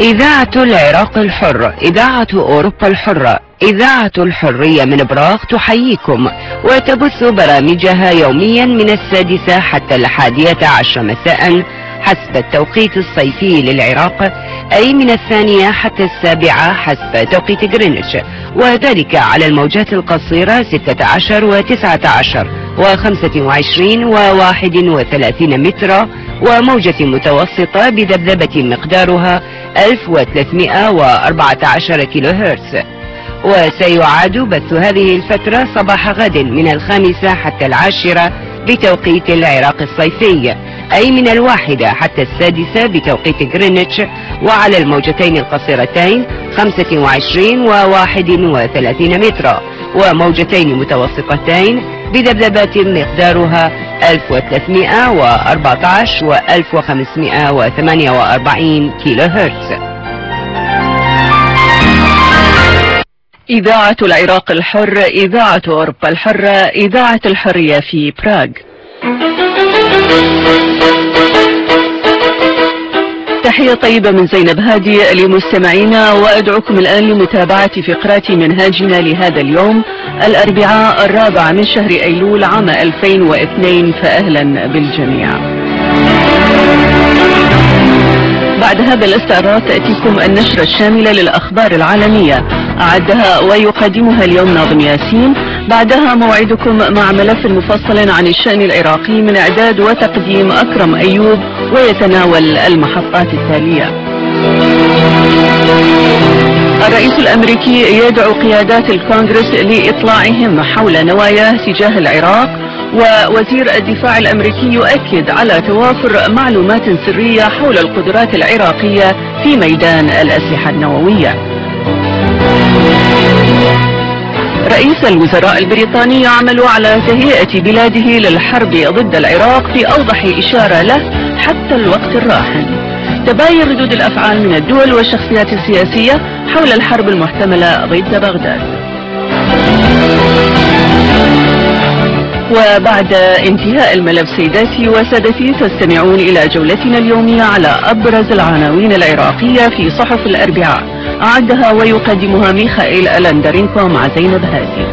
إذاعة العراق الحر، إذاعة أوروبا الحرة، إذاعة الحرية من براغ تحييكم وتبث برامجها يوميا من 6 حتى 11 مساء حسب التوقيت الصيفي للعراق، أي من 2 حتى 7 حسب توقيت جرينتش، وذلك على الموجات القصيرة 16 و19 و25 و31 مترا، وموجة متوسطة بذبذبة مقدارها 1314 كيلو هرتز. وسيعاد بث هذه الفترة صباح غد من 5 حتى 10 بتوقيت العراق الصيفي، أي من 1 حتى 6 بتوقيت جرينتش، وعلى الموجتين القصيرتين 25 و31 مترا، وموجتين متوسطتين بذبذبات مقدارها 1314 و 1548 كيلو هرتز. إذاعة العراق الحر، إذاعة أوروبا الحرة، إذاعة الحرية في براغ. تحية طيبة من زينب هادي لمستمعينا، وأدعوكم الآن لمتابعة فقرات منهاجنا لهذا اليوم الأربعاء 4 من شهر أيلول عام 2002، فأهلا بالجميع. بعد هذا الاستعراض تأتيكم النشرة الشاملة للأخبار العالمية، أعدها ويقدمها اليوم ناظم ياسين. بعدها موعدكم مع ملف مفصل عن الشأن العراقي من إعداد وتقديم أكرم أيوب، ويتناول المحطات التالية. الرئيس الأمريكي يدعو قيادات الكونغرس لإطلاعهم حول نواياه تجاه العراق، ووزير الدفاع الأمريكي يؤكد على توافر معلومات سرية حول القدرات العراقية في ميدان الأسلحة النووية. رئيس الوزراء البريطاني يعمل على تهيئة بلاده للحرب ضد العراق في أوضح إشارة له حتى الوقت الراهن. تباين ردود الأفعال من الدول والشخصيات السياسية حول الحرب المحتملة ضد بغداد. وبعد انتهاء الملف سيداتي وسادتي، تستمعون إلى جولتنا اليومية على أبرز العناوين العراقية في صحف الأربعاء، أعدها ويقدمها ميخائيل ألندرينكو مع زينب هادي.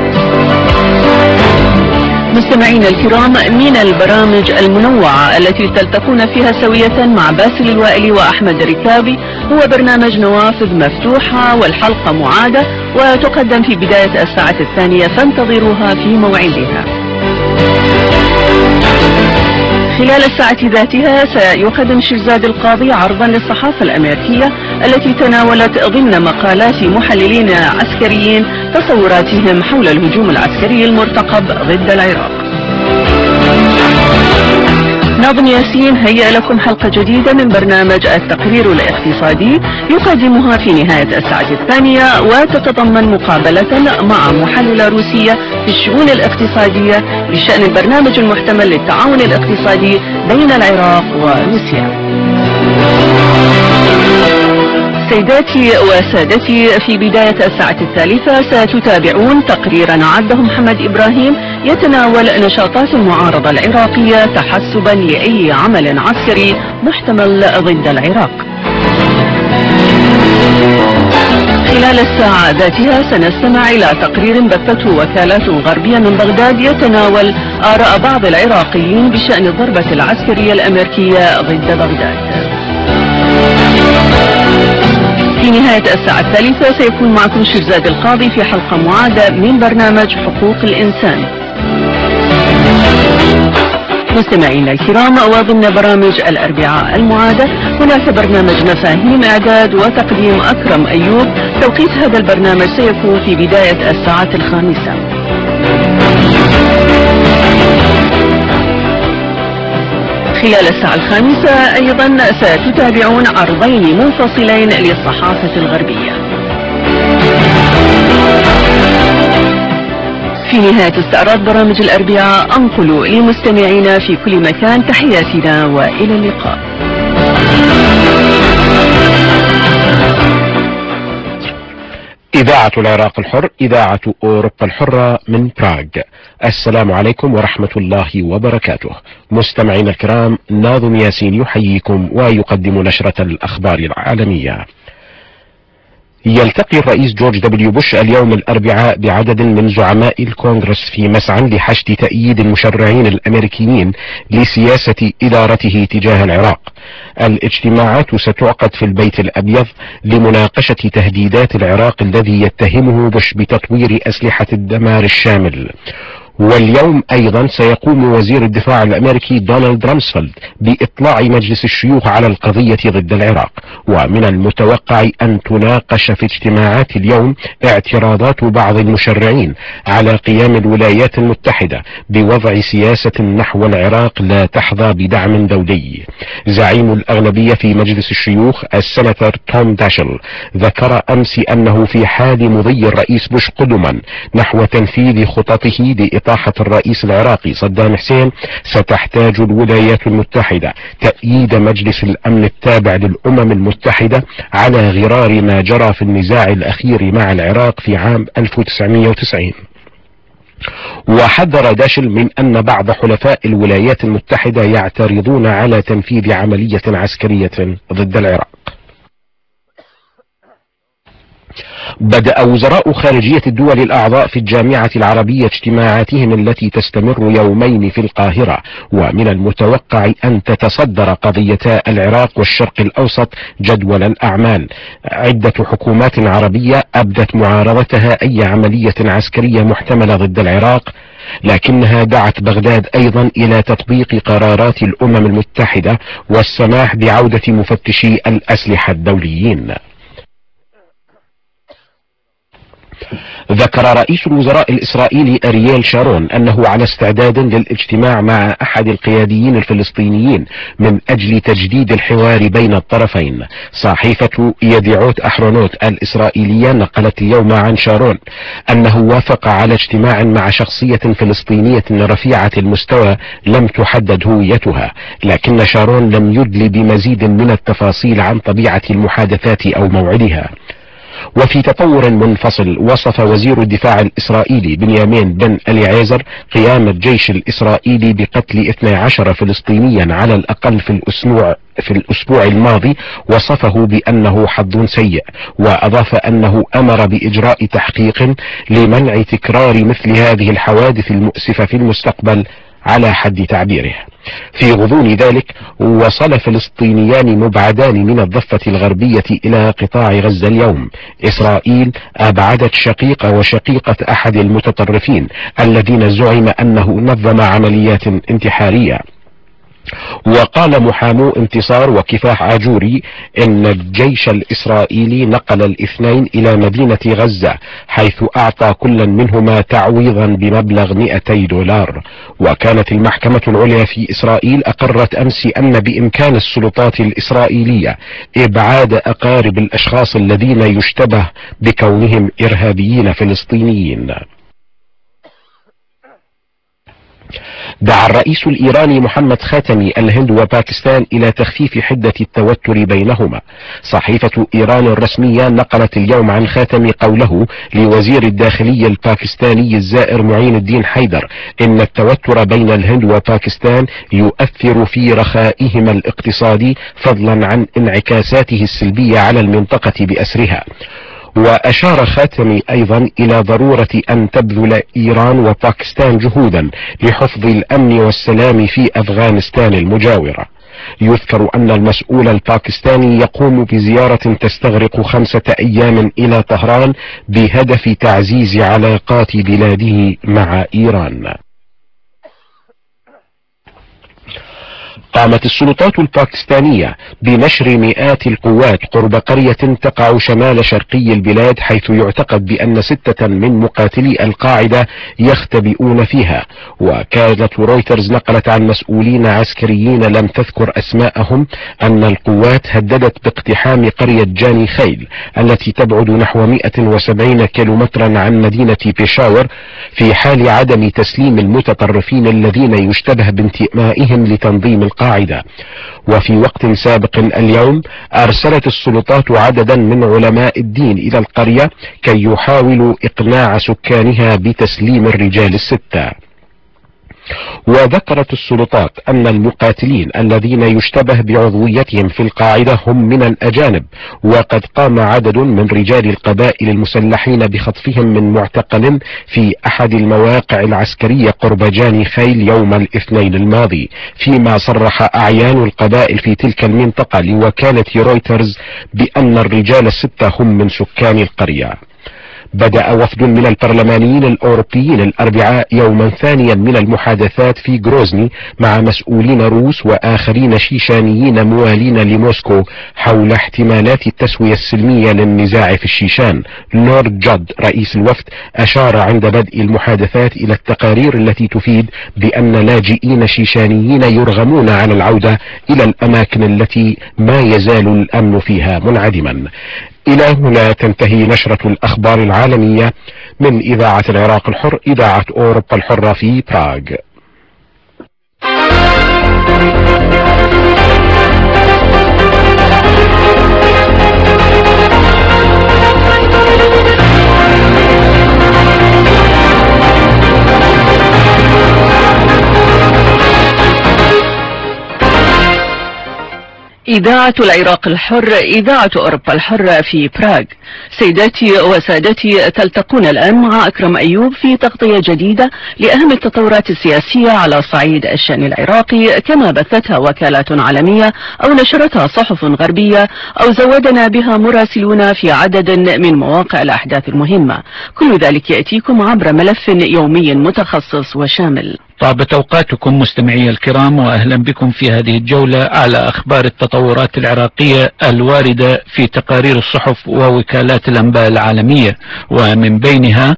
مستمعينا الكرام، من البرامج المنوعة التي تلتقون فيها سوية مع باسل الوائلي وأحمد ركابي هو برنامج نوافذ مفتوحة، والحلقة معادة وتقدم في بداية الساعة 2، فانتظروها في موعدها. خلال الساعة ذاتها سيقدم شيرزاد القاضي عرضا للصحافة الأمريكية التي تناولت ضمن مقالات محللين عسكريين تصوراتهم حول الهجوم العسكري المرتقب ضد العراق. ناظم ياسين هيأ لكم حلقة جديدة من برنامج التقرير الاقتصادي يقدمها في نهاية الساعة 2، وتتضمن مقابلة مع محللة روسية في الشؤون الاقتصادية بشأن البرنامج المحتمل للتعاون الاقتصادي بين العراق وروسيا. سيداتي وسادتي، في بداية الساعة 3 ستتابعون تقريرا عده محمد إبراهيم يتناول نشاطات المعارضة العراقية تحسبا لأي عمل عسكري محتمل ضد العراق. خلال الساعة ذاتها سنستمع إلى تقرير بثته وكالات غربية من بغداد يتناول آراء بعض العراقيين بشأن الضربة العسكرية الأمريكية ضد بغداد. في نهاية الساعة 3 سيكون معكم شيرزاد القاضي في حلقة معادة من برنامج حقوق الإنسان. مستمعينا الكرام، وضمن برامج الأربعاء المعادة هناك برنامج مفاهيم، إعداد وتقديم أكرم أيوب. توقيت هذا البرنامج سيكون في بداية الساعة 5. خلال الساعة 5 أيضا ستتابعون عرضين منفصلين للصحافة الغربية. في نهاية استعراض برامج الأربعاء أنقل لمستمعينا في كل مكان تحياتنا وإلى اللقاء. إذاعة إذاعة العراق الحر، إذاعة أوروبا الحرة من براغ. السلام عليكم ورحمة الله وبركاته. مستمعينا الكرام، ناظم ياسين يحييكم ويقدم نشرة الأخبار العالمية. يلتقي الرئيس جورج دبليو بوش اليوم الأربعاء بعدد من زعماء الكونغرس في مسعى لحشد تأييد المشرعين الأمريكيين لسياسة إدارته تجاه العراق. الاجتماعات ستعقد في البيت الأبيض لمناقشة تهديدات العراق الذي يتهمه بوش بتطوير أسلحة الدمار الشامل. واليوم أيضا سيقوم وزير الدفاع الأمريكي دونالد رامسفيلد بإطلاع مجلس الشيوخ على القضية ضد العراق. ومن المتوقع أن تناقش في اجتماعات اليوم اعتراضات بعض المشرعين على قيام الولايات المتحدة بوضع سياسة نحو العراق لا تحظى بدعم دولي. زعيم الأغلبية في مجلس الشيوخ السناتور توم داشل ذكر أمس أنه في حال مضي الرئيس بوش قدما نحو تنفيذ خططه لإطاحة الرئيس العراقي صدام حسين، ستحتاج الولايات المتحدة تأييد مجلس الأمن التابع للأمم المتحدة على غرار ما جرى في النزاع الأخير مع العراق في عام 1990. وحذر داشل من أن بعض حلفاء الولايات المتحدة يعترضون على تنفيذ عملية عسكرية ضد العراق. بدأ وزراء خارجية الدول الأعضاء في الجامعة العربية اجتماعاتهم التي تستمر يومين في القاهرة، ومن المتوقع أن تتصدر قضيتا العراق والشرق الأوسط جدول الأعمال. عدة حكومات عربية أبدت معارضتها أي عملية عسكرية محتملة ضد العراق، لكنها دعت بغداد أيضا إلى تطبيق قرارات الأمم المتحدة والسماح بعودة مفتشي الأسلحة الدوليين. ذكر رئيس الوزراء الإسرائيلي أرييل شارون أنه على استعداد للاجتماع مع أحد القياديين الفلسطينيين من أجل تجديد الحوار بين الطرفين. صحيفة يديعوت أحرونوت الإسرائيلية نقلت اليوم عن شارون أنه وافق على اجتماع مع شخصية فلسطينية رفيعة المستوى لم تحدد هويتها، لكن شارون لم يدل بمزيد من التفاصيل عن طبيعة المحادثات أو موعدها. وفي تطور منفصل، وصف وزير الدفاع الإسرائيلي بنيامين بن أليعازر قيام الجيش الإسرائيلي بقتل 12 فلسطينيا على الأقل في الأسبوع الماضي، وصفه بأنه حظ سيء، وأضاف أنه أمر بإجراء تحقيق لمنع تكرار مثل هذه الحوادث المؤسفة في المستقبل على حد تعبيره. في غضون ذلك، وصل فلسطينيان مبعدان من الضفة الغربية إلى قطاع غزة اليوم. إسرائيل أبعدت شقيق وشقيقة أحد المتطرفين الذين زعم أنه نظم عمليات انتحارية. وقال محامو انتصار وكفاح عجوري إن الجيش الإسرائيلي نقل الاثنين إلى مدينة غزة، حيث أعطى كل منهما تعويضا بمبلغ $200. وكانت المحكمة العليا في إسرائيل أقرت أمس أن بإمكان السلطات الإسرائيلية إبعاد أقارب الأشخاص الذين يشتبه بكونهم إرهابيين فلسطينيين. دعا الرئيس الإيراني محمد خاتمي الهند وباكستان إلى تخفيف حدة التوتر بينهما. صحيفة إيران الرسمية نقلت اليوم عن خاتمي قوله لوزير الداخلية الباكستاني الزائر معين الدين حيدر إن التوتر بين الهند وباكستان يؤثر في رخائهما الاقتصادي، فضلا عن انعكاساته السلبية على المنطقة بأسرها. وأشار خاتمي أيضا إلى ضرورة أن تبذل إيران وباكستان جهودا لحفظ الأمن والسلام في أفغانستان المجاورة. يذكر أن المسؤول الباكستاني يقوم بزيارة تستغرق 5 أيام إلى طهران بهدف تعزيز علاقات بلاده مع إيران. قامت السلطات الباكستانية بنشر مئات القوات قرب قرية تقع شمال شرقي البلاد، حيث يعتقد بأن 6 من مقاتلي القاعدة يختبئون فيها. وكالة رويترز نقلت عن مسؤولين عسكريين لم تذكر أسماءهم أن القوات هددت باقتحام قرية جاني خيل التي تبعد نحو 170 كيلومترا عن مدينة بيشاور، في حال عدم تسليم المتطرفين الذين يشتبه بانتمائهم لتنظيم القاعدة القاعدة. وفي وقت سابق اليوم أرسلت السلطات عددا من علماء الدين إلى القرية كي يحاولوا إقناع سكانها بتسليم الرجال الستة. وذكرت السلطات أن المقاتلين الذين يشتبه بعضويتهم في القاعدة هم من الأجانب، وقد قام عدد من رجال القبائل المسلحين بخطفهم من معتقل في أحد المواقع العسكرية قرب جاني خيل يوم الاثنين الماضي، فيما صرح أعيان القبائل في تلك المنطقة لوكالة رويترز بأن الرجال الستة هم من سكان القرية. بدأ وفد من البرلمانيين الأوروبيين الأربعاء يوما ثانيا من المحادثات في جروزني مع مسؤولين روس وآخرين شيشانيين موالين لموسكو حول احتمالات التسوية السلمية للنزاع في الشيشان. لورد جود رئيس الوفد أشار عند بدء المحادثات إلى التقارير التي تفيد بأن لاجئين شيشانيين يرغمون على العودة إلى الأماكن التي ما يزال الأمن فيها منعدما. إلى هنا تنتهي نشرة الأخبار العالمية من إذاعة العراق الحر، إذاعة أوروبا الحرة في براغ. إذاعة العراق الحر، إذاعة أوروبا الحرة في براغ. سيداتي وسادتي، تلتقون الآن مع أكرم أيوب في تغطية جديدة لأهم التطورات السياسية على صعيد الشأن العراقي، كما بثتها وكالات عالمية أو نشرتها صحف غربية أو زودنا بها مراسلون في عدد من مواقع الأحداث المهمة. كل ذلك يأتيكم عبر ملف يومي متخصص وشامل. طابت أوقاتكم مستمعي الكرام، وأهلا بكم في هذه الجولة على أخبار التطورات العراقية الواردة في تقارير الصحف ووكالات الأنباء العالمية، ومن بينها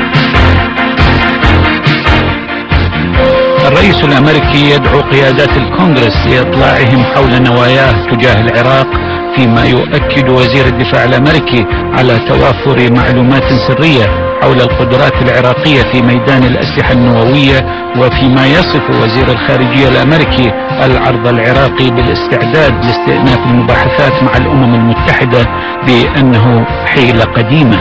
الرئيس الأمريكي يدعو قيادات الكونغرس لإطلاعهم حول نواياه تجاه العراق، فيما يؤكد وزير الدفاع الأمريكي على توافر معلومات سرية حول القدرات العراقية في ميدان الأسلحة النووية، وفيما يصف وزير الخارجية الأمريكي العرض العراقي بالاستعداد لاستئناف المباحثات مع الأمم المتحدة بأنه حيلة قديمة.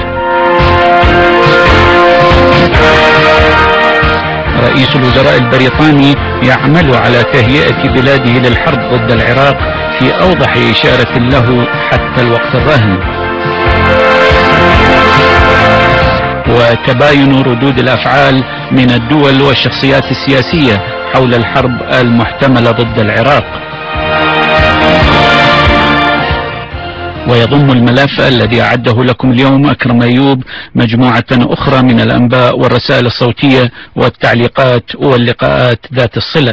رئيس الوزراء البريطاني يعمل على تهيئة بلاده للحرب ضد العراق في أوضح إشارة له حتى الوقت الراهن. وتباين ردود الأفعال من الدول والشخصيات السياسية حول الحرب المحتملة ضد العراق. ويضم الملف الذي أعده لكم اليوم أكرم أيوب مجموعة أخرى من الأنباء والرسائل الصوتية والتعليقات واللقاءات ذات الصلة.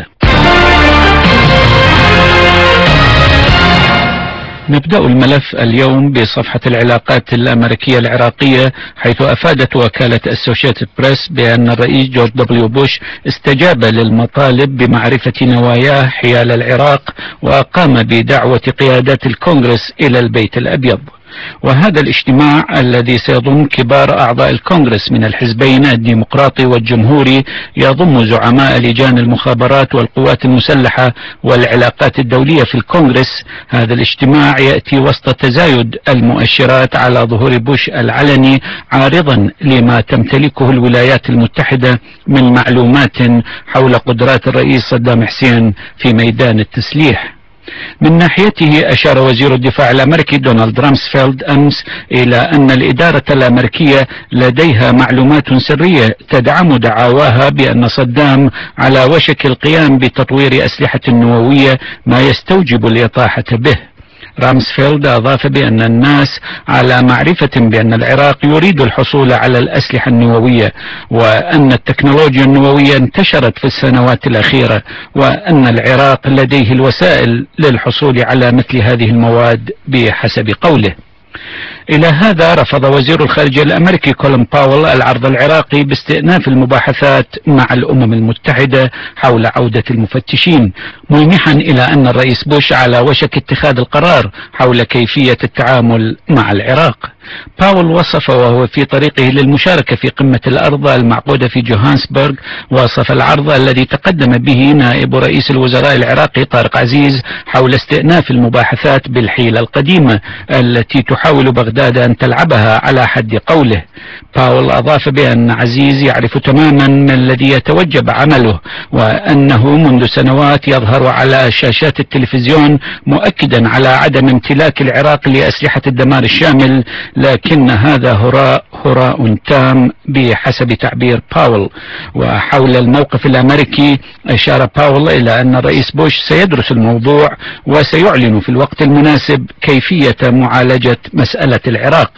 نبدأ الملف اليوم بصفحة العلاقات الأمريكية العراقية، حيث أفادت وكالة أسوشيتد بريس بأن الرئيس جورج دبليو بوش استجاب للمطالب بمعرفة نواياه حيال العراق، وقام بدعوة قيادات الكونغرس إلى البيت الأبيض. وهذا الاجتماع الذي سيضم كبار أعضاء الكونغرس من الحزبين الديمقراطي والجمهوري، يضم زعماء لجان المخابرات والقوات المسلحة والعلاقات الدولية في الكونغرس. هذا الاجتماع يأتي وسط تزايد المؤشرات على ظهور بوش العلني عارضا لما تمتلكه الولايات المتحدة من معلومات حول قدرات الرئيس صدام حسين في ميدان التسليح. من ناحيته أشار وزير الدفاع الأمريكي دونالد رامسفيلد أمس إلى أن الإدارة الأمريكية لديها معلومات سرية تدعم دعاواها بأن صدام على وشك القيام بتطوير أسلحة نووية، ما يستوجب الإطاحة به. رامسفيلد أضاف بأن الناس على معرفة بأن العراق يريد الحصول على الأسلحة النووية، وأن التكنولوجيا النووية انتشرت في السنوات الأخيرة، وأن العراق لديه الوسائل للحصول على مثل هذه المواد بحسب قوله. إلى هذا رفض وزير الخارجية الأمريكي كولين باول العرض العراقي باستئناف المباحثات مع الأمم المتحدة حول عودة المفتشين، ملمحا إلى أن الرئيس بوش على وشك اتخاذ القرار حول كيفية التعامل مع العراق. باول وصف وهو في طريقه للمشاركة في قمة الأرض المعقودة في جوهانسبرغ، وصف العرض الذي تقدم به نائب رئيس الوزراء العراقي طارق عزيز حول استئناف المباحثات بالحيلة القديمة التي تحاول بغداد أن تلعبها على حد قوله. باول أضاف بأن عزيز يعرف تماما ما الذي يتوجب عمله، وأنه منذ سنوات يظهر على شاشات التلفزيون مؤكدا على عدم امتلاك العراق لأسلحة الدمار الشامل، لكن هذا هراء تام بحسب تعبير باول. وحول الموقف الأمريكي أشار باول إلى أن الرئيس بوش سيدرس الموضوع وسيعلن في الوقت المناسب كيفية معالجة مسألة العراق.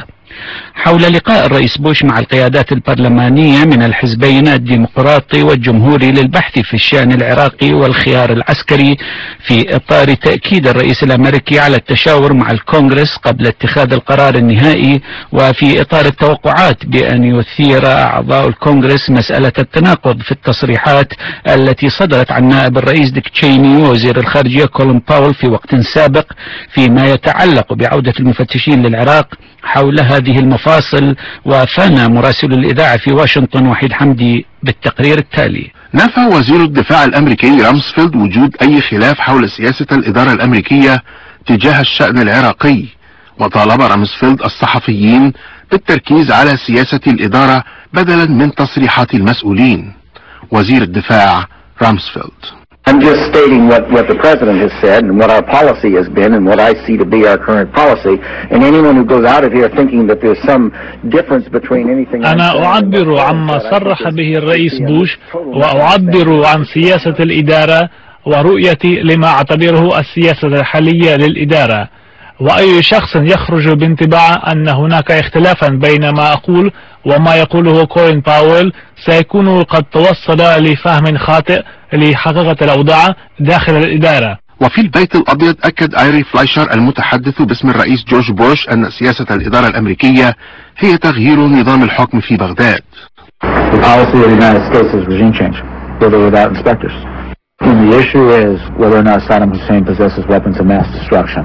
حول لقاء الرئيس بوش مع القيادات البرلمانية من الحزبين الديمقراطي والجمهوري للبحث في الشأن العراقي والخيار العسكري، في إطار تأكيد الرئيس الأمريكي على التشاور مع الكونغرس قبل اتخاذ القرار النهائي، وفي إطار التوقعات بأن يثير أعضاء الكونغرس مسألة التناقض في التصريحات التي صدرت عن نائب الرئيس ديك تشيني ووزير الخارجية كولين باول في وقت سابق فيما يتعلق بعودة المفتشين للعراق. حول هذه المفاصل وافانا مراسل الإذاعة في واشنطن وحيد حمدي بالتقرير التالي. نفى وزير الدفاع الأمريكي رامسفيلد وجود أي خلاف حول سياسة الإدارة الأمريكية تجاه الشأن العراقي، وطالب رامسفيلد الصحفيين بالتركيز على سياسة الإدارة بدلا من تصريحات المسؤولين. وزير الدفاع رامسفيلد: I'm just stating what the President has said and what our policy has been and what I see to be our current policy. And anyone who goes out of here thinking that there's some difference between anything. أنا أعبر عما صرح به الرئيس بوش، وأعبر عن سياسة الإدارة ورؤيتي لما أعتبره السياسة الحالية للإدارة. وأي شخص يخرج بانطباع أن هناك اختلافا بين ما أقول وما يقوله كولين باول سيكون قد توصل لفهم خاطئ لحقيقة الأوضاع داخل الإدارة. وفي البيت الأبيض أكد آيري فلايشر المتحدث باسم الرئيس جورج بوش أن سياسة الإدارة الأمريكية هي تغيير نظام الحكم في بغداد. The policy of the United States is regime change, with or without inspectors. And the issue is whether or not Saddam Hussein possesses weapons of mass destruction.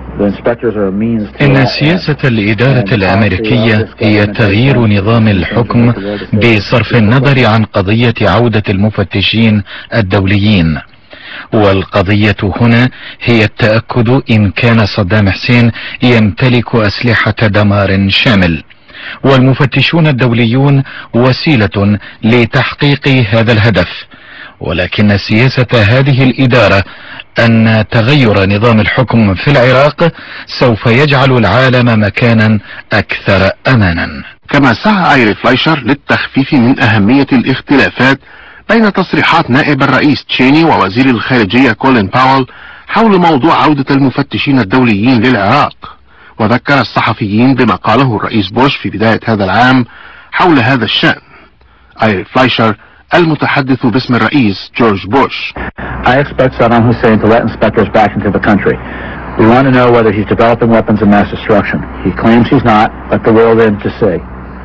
إن سياسة الإدارة الأمريكية هي تغيير نظام الحكم بصرف النظر عن قضية عودة المفتشين الدوليين، والقضية هنا هي التأكد إن كان صدام حسين يمتلك أسلحة دمار شامل، والمفتشون الدوليون وسيلة لتحقيق هذا الهدف. ولكن سياسة هذه الإدارة أن تغير نظام الحكم في العراق سوف يجعل العالم مكانا أكثر أمانا. كما سعى آيري فلايشر للتخفيف من أهمية الاختلافات بين تصريحات نائب الرئيس تشيني ووزير الخارجية كولين باول حول موضوع عودة المفتشين الدوليين للعراق، وذكر الصحفيين بما قاله الرئيس بوش في بداية هذا العام حول هذا الشأن. آيري فلايشر المتحدث باسم الرئيس جورج بوش: I expect Saddam Hussein to let inspectors back into the country. We want to know whether he's developing weapons of mass destruction. He claims he's not, but the world in to see.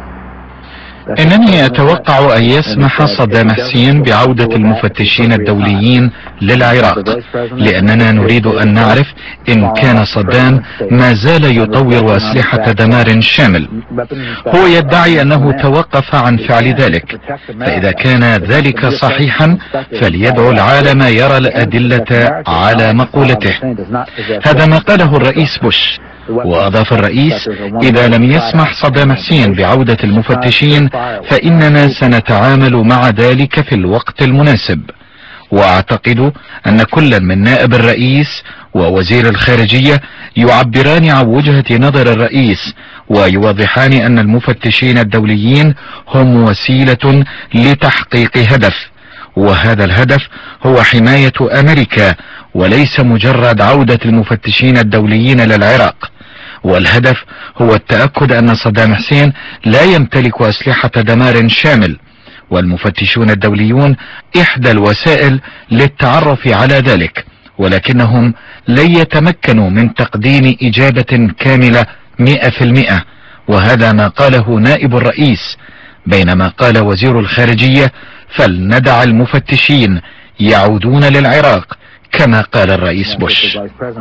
إنني أتوقع أن يسمح صدام حسين بعودة المفتشين الدوليين للعراق، لأننا نريد أن نعرف إن كان صدام ما زال يطور أسلحة دمار شامل. هو يدعي أنه توقف عن فعل ذلك، فإذا كان ذلك صحيحا فليدعو العالم يرى الأدلة على مقولته. هذا ما قاله الرئيس بوش. وأضاف الرئيس: إذا لم يسمح صدام حسين بعودة المفتشين فإننا سنتعامل مع ذلك في الوقت المناسب. وأعتقد أن كل من نائب الرئيس ووزير الخارجية يعبران عن وجهة نظر الرئيس، ويوضحان أن المفتشين الدوليين هم وسيلة لتحقيق هدف، وهذا الهدف هو حماية أمريكا وليس مجرد عودة المفتشين الدوليين للعراق. والهدف هو التأكد أن صدام حسين لا يمتلك أسلحة دمار شامل، والمفتشون الدوليون إحدى الوسائل للتعرف على ذلك، ولكنهم لن يتمكنوا من تقديم إجابة كاملة 100%، وهذا ما قاله نائب الرئيس، بينما قال وزير الخارجية فلندع المفتشين يعودون للعراق كما قال الرئيس بوش.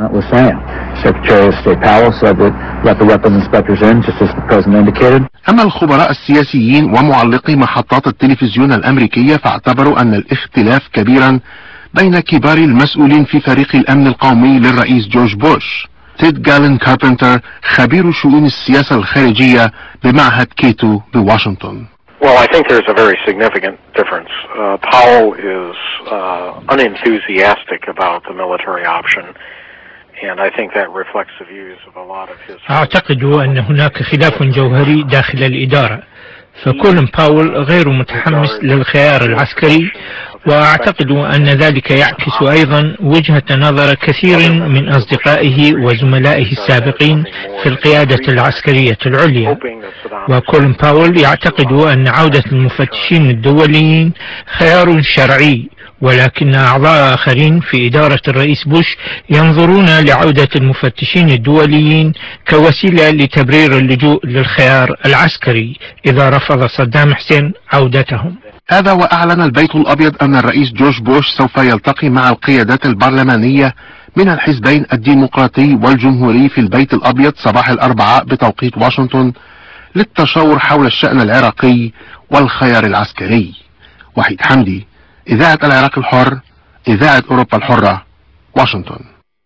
أما الخبراء السياسيين ومعلقي محطات التلفزيون الأمريكية فاعتبروا أن الاختلاف كبيرا بين كبار المسؤولين في فريق الأمن القومي للرئيس جورج بوش. تيد جالين كاربنتر خبير شؤون السياسة الخارجية بمعهد كيتو بواشنطن. Well, I think there's a very significant difference. Powell is unenthusiastic about the military option, and I think that reflects the views of a lot of his... أعتقد أن هناك خلاف جوهري داخل الإدارة، فكولين باول غير متحمس للخيار العسكري، وأعتقد أن ذلك يعكس أيضا وجهة نظر كثير من أصدقائه وزملائه السابقين في القيادة العسكرية العليا. وكولين باول يعتقد أن عودة المفتشين الدوليين خيار شرعي، ولكن أعضاء آخرين في إدارة الرئيس بوش ينظرون لعودة المفتشين الدوليين كوسيلة لتبرير اللجوء للخيار العسكري إذا رفض صدام حسين عودتهم. هذا وأعلن البيت الأبيض أن الرئيس جورج بوش سوف يلتقي مع القيادات البرلمانية من الحزبين الديمقراطي والجمهوري في البيت الأبيض صباح الأربعاء بتوقيت واشنطن للتشاور حول الشأن العراقي والخيار العسكري. وحيد حمدي، إذاعة العراق الحر، إذاعة أوروبا الحرة، واشنطن.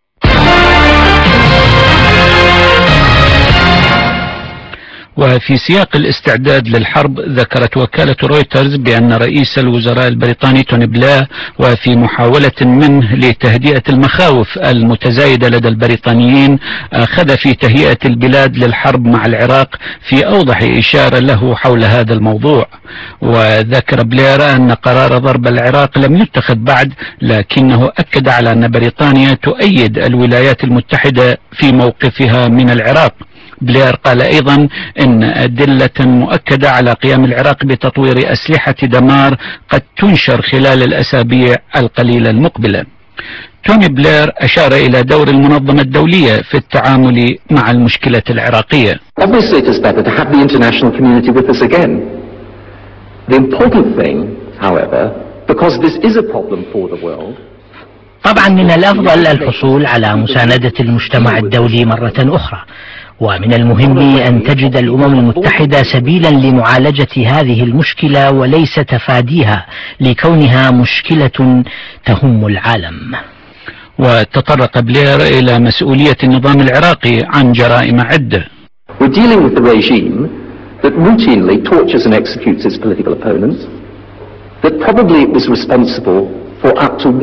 وفي سياق الاستعداد للحرب، ذكرت وكالة رويترز بأن رئيس الوزراء البريطاني توني بلير وفي محاولة منه لتهدئة المخاوف المتزايدة لدى البريطانيين أخذ في تهيئة البلاد للحرب مع العراق في أوضح إشارة له حول هذا الموضوع. وذكر بلير أن قرار ضرب العراق لم يتخذ بعد، لكنه أكد على أن بريطانيا تؤيد الولايات المتحدة في موقفها من العراق. بلير قال أيضا إن أدلة مؤكدة على قيام العراق بتطوير أسلحة دمار قد تنشر خلال الأسابيع القليلة المقبلة. توني بلير أشار إلى دور المنظمة الدولية في التعامل مع المشكلة العراقية. Obviously it is better to have the international community with us again. The important thing, however, because this is a problem for the world. طبعا من الأفضل الحصول على مساندة المجتمع الدولي مرة أخرى، ومن المهم أن تجد الأمم المتحدة سبيلا لمعالجة هذه المشكلة وليس تفاديها لكونها مشكلة تهم العالم. وتطرق بلير إلى مسؤولية النظام العراقي عن جرائم عدة. We're dealing with the regime that routinely tortures and executes its political opponents, that probably was responsible for up to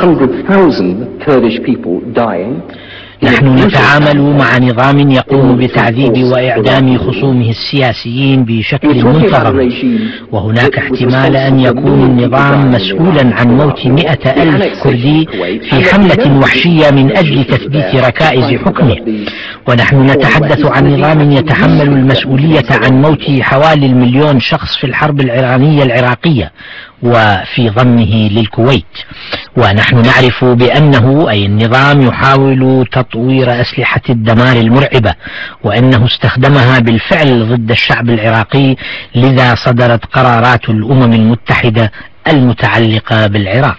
100,000 Kurdish people dying. نحن نتعامل مع نظام يقوم بتعذيب وإعدام خصومه السياسيين بشكل منتظم، وهناك احتمال أن يكون النظام مسؤولا عن موت 100,000 كردي في حملة وحشية من أجل تثبيت ركائز حكمه. ونحن نتحدث عن نظام يتحمل المسؤولية عن موت حوالي 1,000,000 شخص في الحرب الإيرانية العراقية وفي ضمه للكويت. ونحن نعرف بأنه أي النظام يحاول تطوير أسلحة الدمار المرعبة، وأنه استخدمها بالفعل ضد الشعب العراقي، لذا صدرت قرارات الأمم المتحدة المتعلقة بالعراق.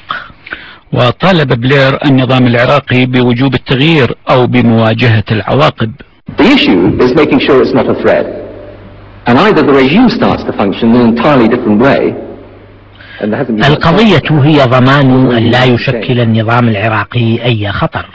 وطالب بلير النظام العراقي بوجوب التغيير أو بمواجهة العواقب. The issue is making sure it's not a threat, and either the regime starts to function in an entirely different way. القضية هي ضمان أن لا يشكل النظام العراقي أي خطر،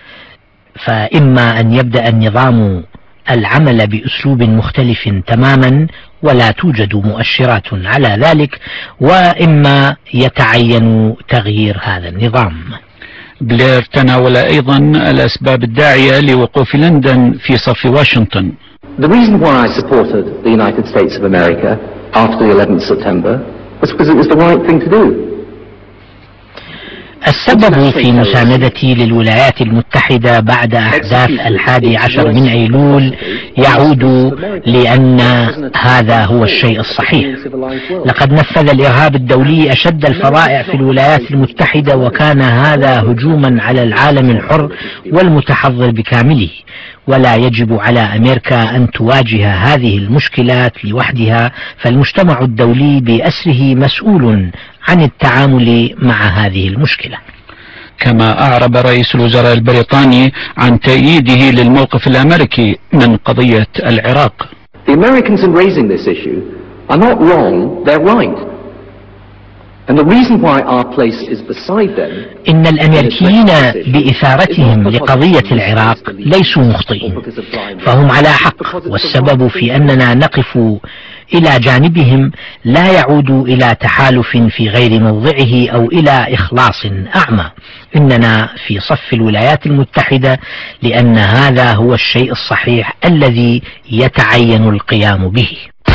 فإما أن يبدأ النظام العمل بأسلوب مختلف تماما ولا توجد مؤشرات على ذلك، وإما يتعين تغيير هذا النظام. بلير تناول أيضا الأسباب الداعية لوقوف لندن في صف واشنطن. The reason why I supported the United States of America after the 11th September was because it was the right thing to do. السبب في مساندتي للولايات المتحدة بعد أحداث 11 من أيلول يعود لأن هذا هو الشيء الصحيح. لقد نفذ الإرهاب الدولي أشد الفظائع في الولايات المتحدة، وكان هذا هجوما على العالم الحر والمتحضر بكامله، ولا يجب على أمريكا أن تواجه هذه المشكلات لوحدها، فالمجتمع الدولي بأسره مسؤول عن التعامل مع هذه المشكلة. كما أعرب رئيس الوزراء البريطاني عن تأييده للموقف الأمريكي من قضية العراق. The Americans in raising this issue are not wrong, they're right. And the reason why our place is beside them. إن الأمريكيين بإثارتهم لقضية العراق ليسوا مخطئين، فهم على حق، والسبب في أننا نقف إلى جانبهم لا يعود إلى تحالف في غير موضعه أو إلى إخلاص أعمى. إننا في صف الولايات المتحدة لأن هذا هو الشيء الصحيح الذي يتعين القيام به.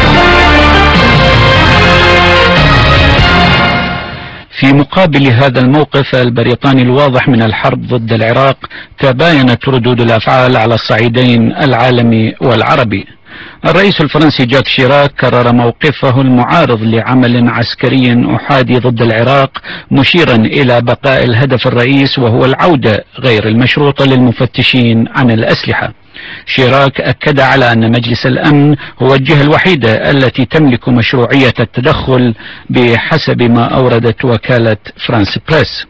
في مقابل هذا الموقف البريطاني الواضح من الحرب ضد العراق، تباينت ردود الأفعال على الصعيدين العالمي والعربي. الرئيس الفرنسي جاك شيراك كرر موقفه المعارض لعمل عسكري أحادي ضد العراق، مشيرا إلى بقاء الهدف الرئيس وهو العودة غير المشروطة للمفتشين عن الأسلحة. شيراك أكد على أن مجلس الأمن هو الجهة الوحيدة التي تملك مشروعية التدخل بحسب ما أوردت وكالة فرانس بريس.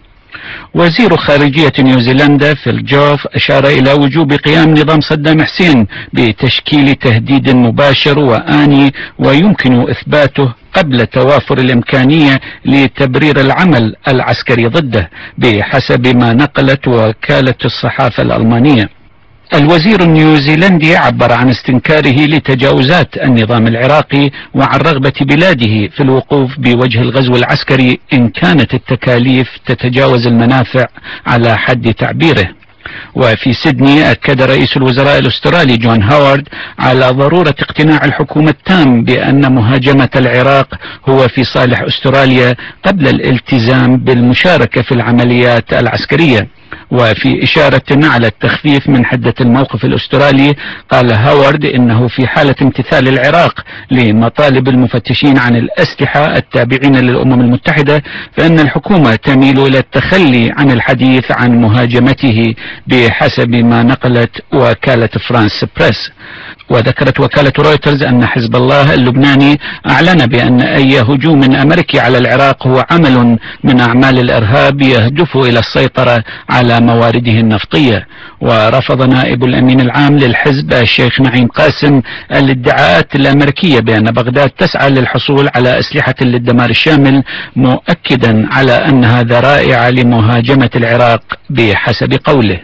وزير خارجية نيوزيلندا فيل جوف أشار إلى وجوب قيام نظام صدام حسين بتشكيل تهديد مباشر وآني ويمكن إثباته قبل توافر الإمكانية لتبرير العمل العسكري ضده بحسب ما نقلت وكالة الصحافة الألمانية. الوزير النيوزيلندي عبر عن استنكاره لتجاوزات النظام العراقي وعن رغبة بلاده في الوقوف بوجه الغزو العسكري إن كانت التكاليف تتجاوز المنافع على حد تعبيره. وفي سيدني أكد رئيس الوزراء الأسترالي جون هاورد على ضرورة اقتناع الحكومة التام بأن مهاجمة العراق هو في صالح أستراليا قبل الالتزام بالمشاركة في العمليات العسكرية. وفي إشارة على التخفيف من حدة الموقف الأسترالي، قال هاورد إنه في حالة امتثال العراق لمطالب المفتشين عن الأسلحة التابعين للأمم المتحدة، فإن الحكومة تميل إلى التخلي عن الحديث عن مهاجمته بحسب ما نقلت وكالة فرانس بريس. وذكرت وكالة رويترز أن حزب الله اللبناني أعلن بأن أي هجوم أمريكي على العراق هو عمل من أعمال الإرهاب يهدف إلى السيطرة على موارده النفطية. ورفض نائب الأمين العام للحزب الشيخ نعيم قاسم الادعاءات الأمريكية بأن بغداد تسعى للحصول على أسلحة للدمار الشامل، مؤكدا على أنها ذرائع لمهاجمة العراق بحسب قوله.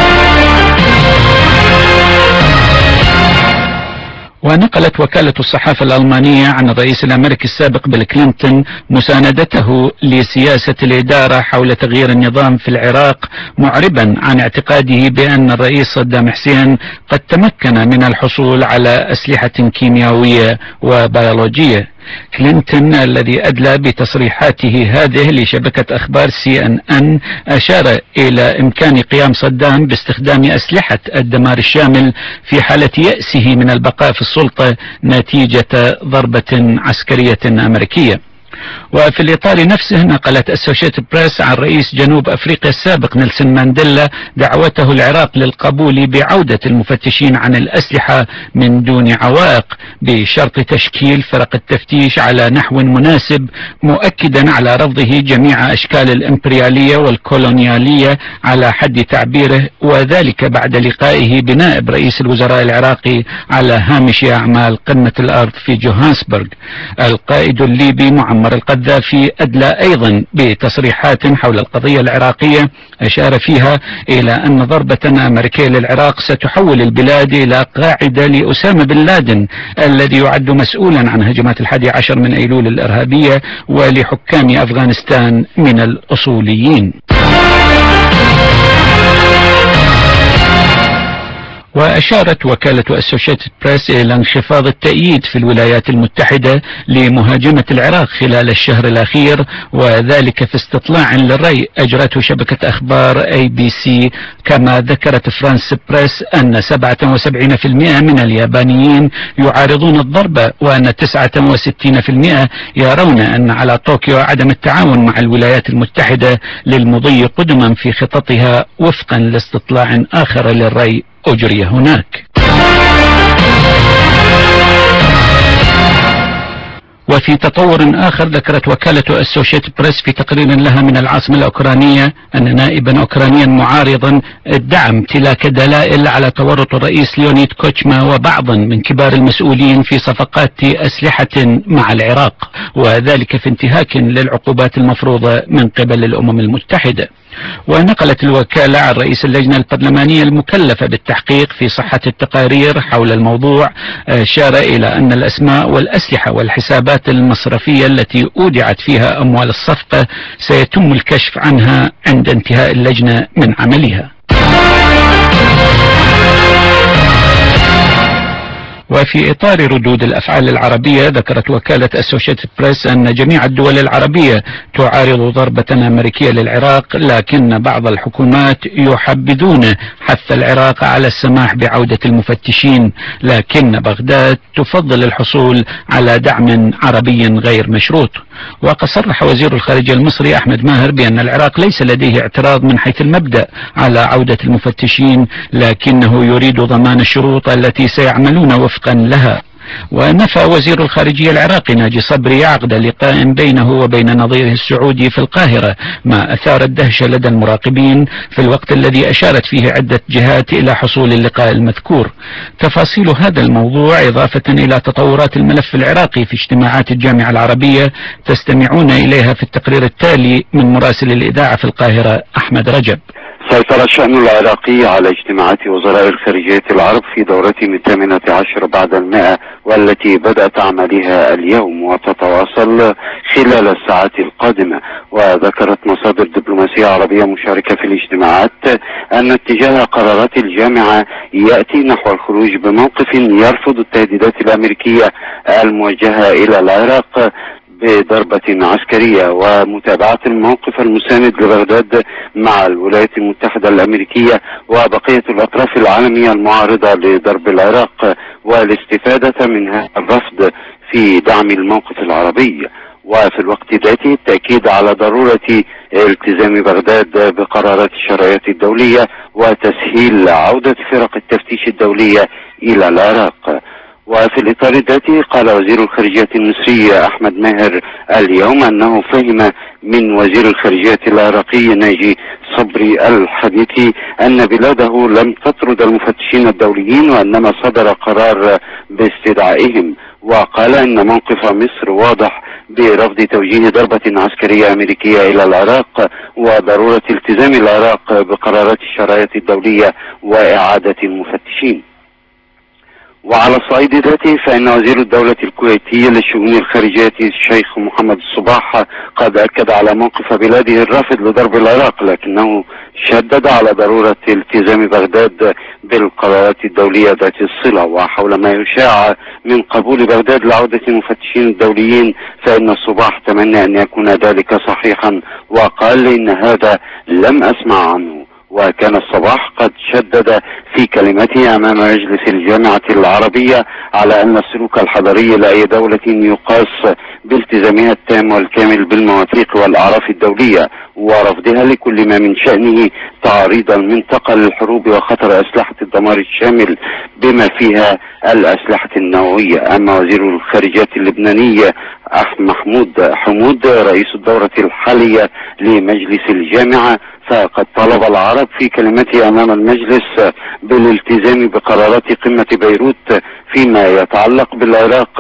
ونقلت وكالة الصحافة الألمانية عن الرئيس الأمريكي السابق بيل كلينتون مساندته لسياسة الإدارة حول تغيير النظام في العراق، معربا عن اعتقاده بأن الرئيس صدام حسين قد تمكن من الحصول على أسلحة كيميائية وبيولوجية. كلينتون الذي أدلى بتصريحاته هذه لشبكة أخبار CNN أشار إلى إمكان قيام صدام باستخدام أسلحة الدمار الشامل في حالة يأسه من البقاء في السلطة نتيجة ضربة عسكرية أمريكية. وفي الإطار نفسه نقلت أسوشيتد بريس عن رئيس جنوب أفريقيا السابق نيلسون مانديلا دعوته العراق للقبول بعودة المفتشين عن الأسلحة من دون عوائق بشرط تشكيل فرق التفتيش على نحو مناسب، مؤكدا على رفضه جميع أشكال الإمبريالية والكولونيالية على حد تعبيره، وذلك بعد لقائه بنائب رئيس الوزراء العراقي على هامش أعمال قمة الأرض في جوهانسبرغ. القائد الليبي معمر القذافي أدلى أيضا بتصريحات حول القضية العراقية أشار فيها إلى أن ضربة أمريكية للعراق ستحول البلاد إلى قاعدة لأسامة بن لادن الذي يعد مسؤولا عن هجمات 11 من أيلول الإرهابية، ولحكام أفغانستان من الأصوليين. وأشارت وكالة أسوشيتد بريس إلى انخفاض التأييد في الولايات المتحدة لمهاجمة العراق خلال الشهر الأخير، وذلك في استطلاع للرأي أجرته شبكة أخبار ABC. كما ذكرت فرانس بريس أن 77% من اليابانيين يعارضون الضربة، وأن 69% يرون أن على طوكيو عدم التعاون مع الولايات المتحدة للمضي قدما في خططها، وفقا لاستطلاع آخر للرأي أجري هناك. وفي تطور آخر، ذكرت وكالة أسوشيتد بريس في تقرير لها من العاصمة الأوكرانية أن نائبا أوكرانيا معارضا ادعى امتلاك دلائل على تورط الرئيس ليونيد كوتشما وبعضا من كبار المسؤولين في صفقات أسلحة مع العراق، وذلك في انتهاك للعقوبات المفروضة من قبل الأمم المتحدة. ونقلت الوكالة عن رئيس اللجنة البرلمانية المكلفة بالتحقيق في صحة التقارير حول الموضوع، أشار إلى أن الأسماء والأسلحة والحسابات المصرفية التي أودعت فيها أموال الصفقة سيتم الكشف عنها عند انتهاء اللجنة من عملها. وفي إطار ردود الأفعال العربية، ذكرت وكالة أسوشيتد بريس أن جميع الدول العربية تعارض ضربة أمريكية للعراق، لكن بعض الحكومات يحبذون حث العراق على السماح بعودة المفتشين، لكن بغداد تفضل الحصول على دعم عربي غير مشروط. وقد صرح وزير الخارجية المصري أحمد ماهر بأن العراق ليس لديه اعتراض من حيث المبدأ على عودة المفتشين، لكنه يريد ضمان الشروط التي سيعملون وفقا لها. ونفى وزير الخارجية العراقي ناجي صبري عقد لقاء بينه وبين نظيره السعودي في القاهرة، ما أثار الدهشة لدى المراقبين في الوقت الذي أشارت فيه عدة جهات إلى حصول اللقاء المذكور. تفاصيل هذا الموضوع إضافة إلى تطورات الملف العراقي في اجتماعات الجامعة العربية تستمعون إليها في التقرير التالي من مراسل الإذاعة في القاهرة أحمد رجب. سيطر الشأن العراقي على اجتماعات وزراء الخارجية العرب في دورتهم 18 بعد 100، والتي بدأت عملها اليوم وتتواصل خلال الساعات القادمة. وذكرت مصادر دبلوماسية عربية مشاركة في الاجتماعات أن اتجاه قرارات الجامعة يأتي نحو الخروج بموقف يرفض التهديدات الأمريكية الموجهة إلى العراق بضربة عسكرية، ومتابعة الموقف المساند لبغداد مع الولايات المتحدة الأمريكية وبقية الأطراف العالمية المعارضة لضرب العراق، والاستفادة من هذا الرفض في دعم الموقف العربي. وفي الوقت ذاته التأكيد على ضرورة التزام بغداد بقرارات الشرعية الدولية وتسهيل عودة فرق التفتيش الدولية إلى العراق. وفي الإطار الذاتي قال وزير الخارجية المصري أحمد ماهر اليوم أنه فهم من وزير الخارجية العراقي ناجي صبري الحديثي أن بلاده لم تطرد المفتشين الدوليين، وإنما صدر قرار باستدعائهم. وقال إن موقف مصر واضح برفض توجيه ضربة عسكرية أمريكية إلى العراق، وضرورة التزام العراق بقرارات الشرعية الدولية وإعادة المفتشين. وعلى الصعيد ذاته فإن وزير الدولة الكويتي للشؤون الخارجية الشيخ محمد الصباح قد أكد على موقف بلاده الرافض لضرب العراق، لكنه شدد على ضرورة التزام بغداد بالقرارات الدولية ذات الصلة. وحول ما يشاع من قبول بغداد لعودة المفتشين الدوليين فإن الصباح تمنى أن يكون ذلك صحيحا، وقال إن هذا لم أسمع عنه. وكان الصباح قد شدد في كلمته أمام مجلس الجامعة العربية على أن السلوك الحضري لأي دولة يقاس بالتزامها التام والكامل بالمواثيق والأعراف الدولية، ورفضها لكل ما من شأنه تعريض المنطقة للحروب وخطر أسلحة الدمار الشامل بما فيها الأسلحة النووية. أما وزير الخارجية اللبنانية محمود حمود رئيس الدورة الحالية لمجلس الجامعة فقد طلب العرب في كلمته أمام المجلس بالالتزام بقرارات قمة بيروت فيما يتعلق بالعراق،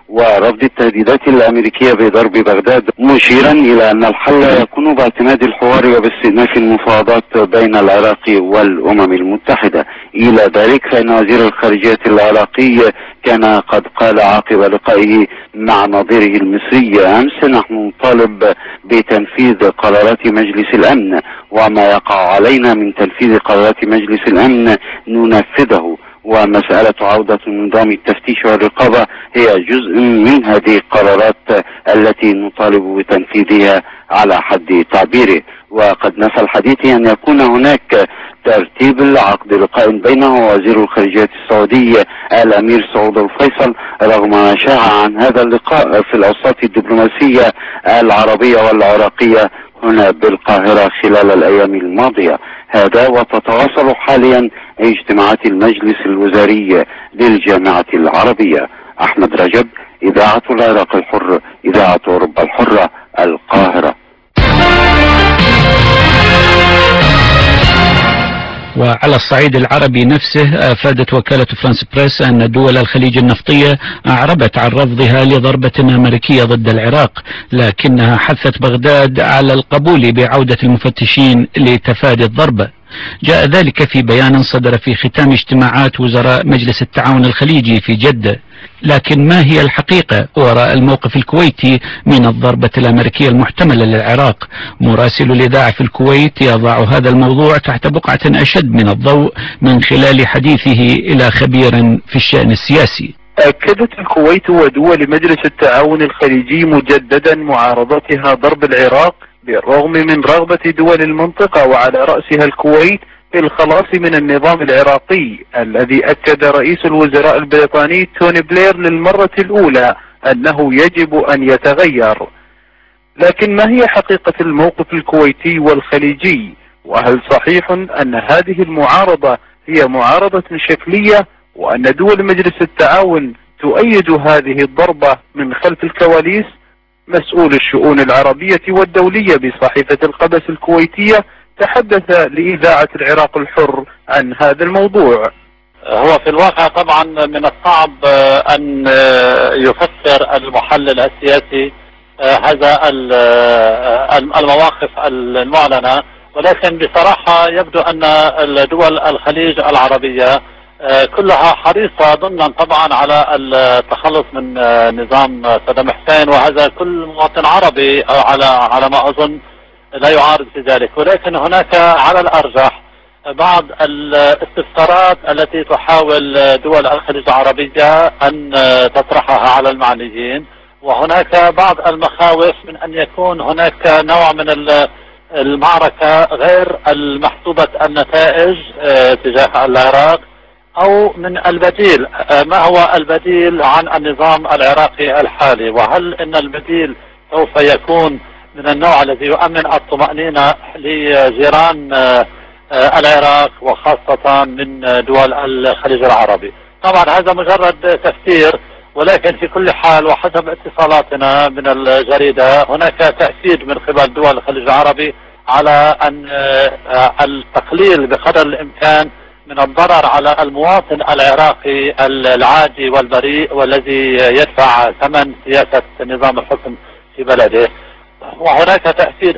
ورفض التهديدات الأمريكية بضرب بغداد، مشيرا إلى أن الحل يكون باعتماد الحوار وباستئناف المفاوضات بين العراق والأمم المتحدة. إلى ذلك فإن وزير الخارجية العراقي كان قد قال عقب لقائه مع نظيره المصري أمس: نحن نطالب بتنفيذ قرارات مجلس الأمن، وما يقع علينا من تنفيذ قرارات مجلس الأمن ننفذه، ومسألة عودة نظام التفتيش والرقابة هي جزء من هذه القرارات التي نطالب بتنفيذها على حد تعبيره. وقد نفى الحديث أن يكون هناك ترتيب لعقد لقاء بينه ووزير الخارجية السعودي الأمير سعود الفيصل، رغم ما شاع عن هذا اللقاء في الأوساط الدبلوماسية العربية والعراقية هنا بالقاهرة خلال الأيام الماضية. هذا وتتواصل حاليا اجتماعات المجلس الوزاري للجامعة العربية. أحمد رجب، إذاعة العراق الحر، إذاعة أوروبا الحرة، القاهرة. وعلى الصعيد العربي نفسه أفادت وكالة فرانس بريس أن دول الخليج النفطية أعربت عن رفضها لضربة أمريكية ضد العراق، لكنها حثت بغداد على القبول بعودة المفتشين لتفادي الضربة. جاء ذلك في بيان صدر في ختام اجتماعات وزراء مجلس التعاون الخليجي في جدة. لكن ما هي الحقيقة وراء الموقف الكويتي من الضربة الأمريكية المحتملة للعراق؟ مراسل الإذاعة في الكويت يضع هذا الموضوع تحت بقعة أشد من الضوء من خلال حديثه إلى خبير في الشأن السياسي. أكدت الكويت ودول مجلس التعاون الخليجي مجددا معارضتها ضرب العراق بالرغم من رغبة دول المنطقة وعلى رأسها الكويت في الخلاص من النظام العراقي الذي أكد رئيس الوزراء البريطاني توني بلير للمرة الأولى أنه يجب أن يتغير. لكن ما هي حقيقة الموقف الكويتي والخليجي؟ وهل صحيح أن هذه المعارضة هي معارضة شكلية وأن دول مجلس التعاون تؤيد هذه الضربة من خلف الكواليس؟ مسؤول الشؤون العربية والدولية بصحيفة القبس الكويتية تحدث لإذاعة العراق الحر عن هذا الموضوع. هو في الواقع طبعا من الصعب أن يفسر المحلل السياسي هذا المواقف المعلنة، ولكن بصراحة يبدو أن دول الخليج العربية كلها حريصة ضمنا طبعا على التخلص من نظام صدام حسين، وهذا كل مواطن عربي على ما أظن لا يعارض في ذلك. ولكن هناك على الأرجح بعض الاستفسارات التي تحاول دول الخليج العربية أن تطرحها على المعنيين، وهناك بعض المخاوف من أن يكون هناك نوع من المعركة غير المحسوبة النتائج تجاه العراق، أو من البديل. ما هو البديل عن النظام العراقي الحالي؟ وهل إن البديل سوف يكون من النوع الذي يؤمن الطمأنينة لجيران العراق وخاصة من دول الخليج العربي؟ طبعا هذا مجرد تفسير، ولكن في كل حال وحسب اتصالاتنا من الجريدة هناك تأكيد من قبل دول الخليج العربي على أن التقليل بقدر الإمكان من الضرر على المواطن العراقي العادي والبريء والذي يدفع ثمن سياسة نظام الحكم في بلده. وهناك تأكيد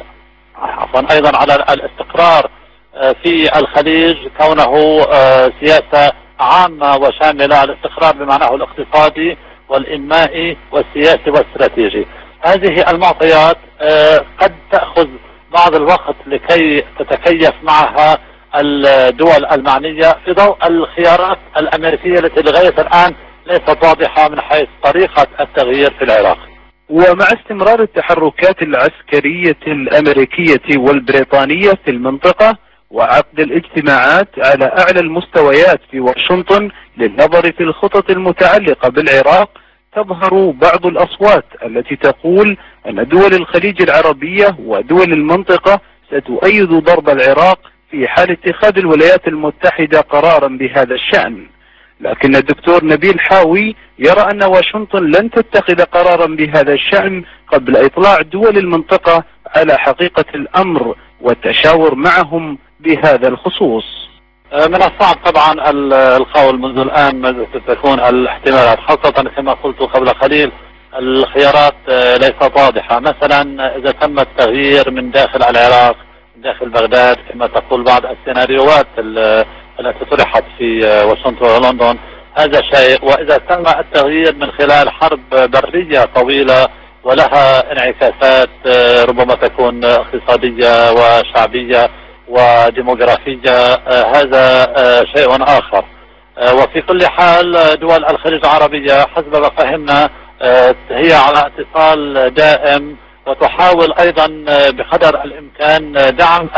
أيضا على الاستقرار في الخليج كونه سياسة عامة وشاملة، الاستقرار بمعناه الاقتصادي والإنمائي والسياسي والاستراتيجي. هذه المعطيات قد تأخذ بعض الوقت لكي تتكيف معها الدول المعنية في ضوء الخيارات الأمريكية التي لغاية الآن ليست واضحة من حيث طريقة التغيير في العراق. ومع استمرار التحركات العسكرية الأمريكية والبريطانية في المنطقة وعقد الاجتماعات على أعلى المستويات في واشنطن للنظر في الخطط المتعلقة بالعراق، تظهر بعض الأصوات التي تقول أن دول الخليج العربية ودول المنطقة ستؤيد ضرب العراق في حال اتخاذ الولايات المتحدة قرارا بهذا الشأن. لكن الدكتور نبيل حاوي يرى أن واشنطن لن تتخذ قرارا بهذا الشأن قبل إطلاع دول المنطقة على حقيقة الأمر والتشاور معهم بهذا الخصوص. من الصعب طبعا القول منذ الآن ماذا ستكون الاحتمالات، خاصة كما قلت قبل قليل الخيارات ليست واضحة. مثلا إذا تم التغيير من داخل العراق من داخل بغداد كما تقول بعض السيناريوهات التي طرحت في واشنطن ولندن هذا شيء، وإذا تم التغيير من خلال حرب برية طويلة ولها انعكاسات ربما تكون اقتصادية وشعبية وديموغرافية هذا شيء آخر. وفي كل حال دول الخليج العربية حسب ما فهمنا هي على اتصال دائم وتحاول أيضا بقدر الإمكان دعم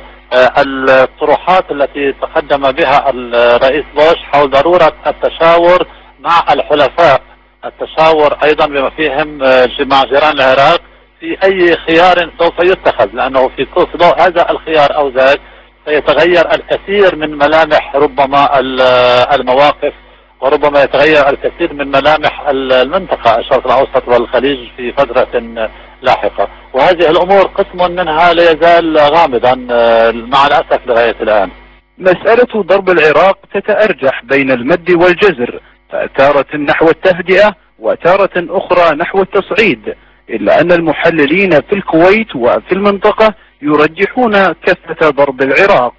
الطروحات التي تقدم بها الرئيس بوش حول ضرورة التشاور مع الحلفاء، التشاور أيضا بما فيهم مع جيران العراق في أي خيار سوف يتخذ، لأنه في ضوء هذا الخيار أو ذاك سيتغير الكثير من ملامح ربما المواقف، وربما يتغير الكثير من ملامح المنطقة الشرق الأوسط والخليج في فترة لاحقة، وهذه الأمور قسم منها لا يزال غامضا مع الأسف لغاية الآن. مسألة ضرب العراق تتأرجح بين المد والجزر، تارة نحو التهدئة وتارة أخرى نحو التصعيد، إلا أن المحللين في الكويت وفي المنطقة يرجحون كفة ضرب العراق.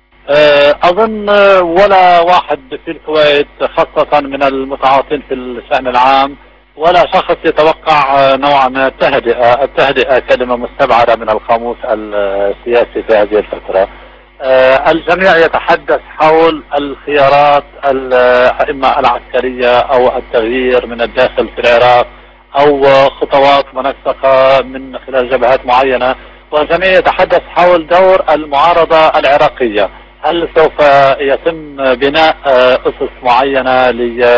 أظن ولا واحد في الكويت خاصة من المتعاطين في الشأن العام ولا شخص يتوقع نوع من التهدئة. التهدئة كلمة مستبعدة من القاموس السياسي في هذه الفترة. الجميع يتحدث حول الخيارات إما العسكرية أو التغيير من الداخل في العراق أو خطوات منسقة من خلال جبهات معينة، والجميع يتحدث حول دور المعارضة العراقية. هل سوف يتم بناء أسس معينة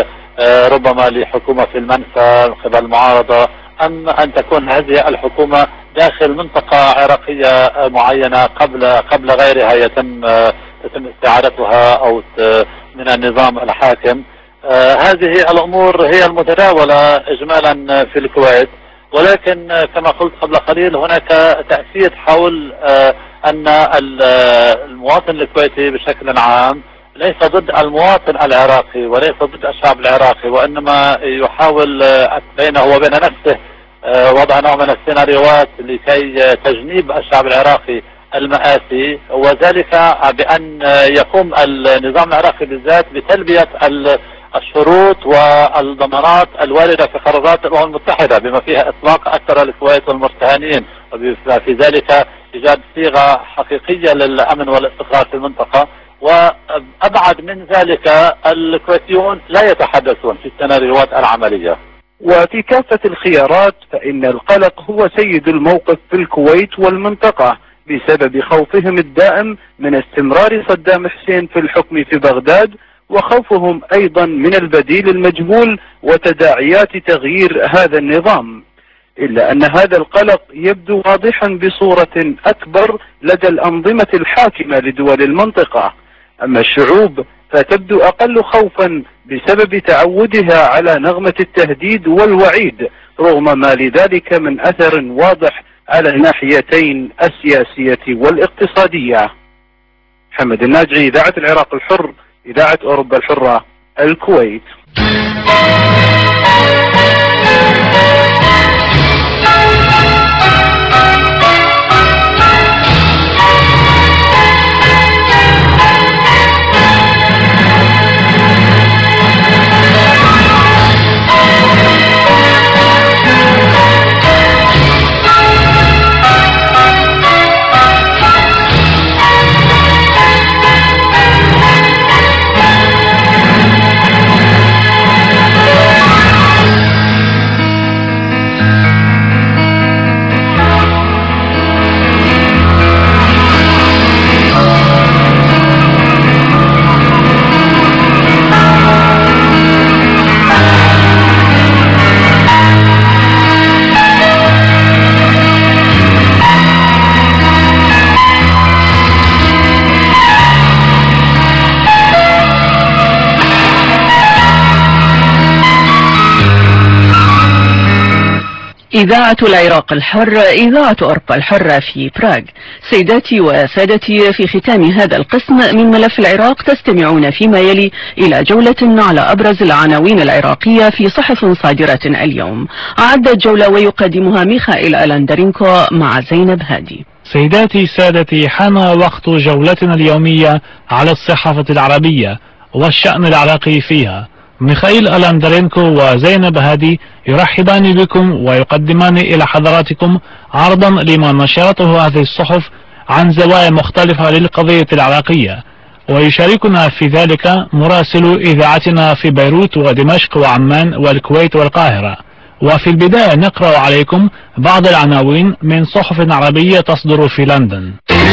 ربما لحكومة في المنفى من قبل المعارضة، أم أن تكون هذه الحكومة داخل منطقة عراقية معينة قبل غيرها يتم استعادتها أو من النظام الحاكم. هذه الأمور هي المتداولة إجمالا في الكويت، ولكن كما قلت قبل قليل هناك تأكيد حول أن المواطن الكويتي بشكل عام ليس ضد المواطن العراقي وليس ضد الشعب العراقي، وإنما يحاول بينه وبين نفسه وضع نوع من السيناريوهات لكي تجنيب الشعب العراقي المآسي، وذلك بأن يقوم النظام العراقي بالذات بتلبية الشروط والضمانات الواردة في قرارات الأمم المتحدة بما فيها إطلاق أكثر الكويت والمرتهنين، وبما في ذلك إيجاد صيغة حقيقية للأمن والاستقرار في المنطقة. وأبعد من ذلك الكويتيون لا يتحدثون في السيناريوهات العملية. وفي كافة الخيارات فإن القلق هو سيد الموقف في الكويت والمنطقة بسبب خوفهم الدائم من استمرار صدام حسين في الحكم في بغداد، وخوفهم أيضا من البديل المجهول وتداعيات تغيير هذا النظام. إلا أن هذا القلق يبدو واضحا بصورة أكبر لدى الأنظمة الحاكمة لدول المنطقة، أما الشعوب فتبدو أقل خوفا بسبب تعودها على نغمة التهديد والوعيد، رغم ما لذلك من أثر واضح على الناحيتين السياسية والاقتصادية. محمد الناجعي، إذاعة العراق الحر، إذاعة أوروبا الحرة، الكويت. إذاعة العراق الحر، إذاعة أوروبا الحرة في براغ. سيداتي وسادتي، في ختام هذا القسم من ملف العراق تستمعون فيما يلي إلى جولة على أبرز العناوين العراقية في صحف صادرة اليوم. أعدت جولة ويقدمها ميخائيل ألاندرينكو مع زينب هادي. سيداتي سادتي، حان وقت جولتنا اليومية على الصحافة العربية والشأن العراقي فيها. ميخائيل ألاندرينكو وزينب هادي يرحبان بكم ويقدمان إلى حضراتكم عرضا لما نشرته هذه الصحف عن زوايا مختلفة للقضية العراقية، ويشاركنا في ذلك مراسل إذاعتنا في بيروت ودمشق وعمان والكويت والقاهرة. وفي البداية نقرأ عليكم بعض العناوين من صحف عربية تصدر في لندن.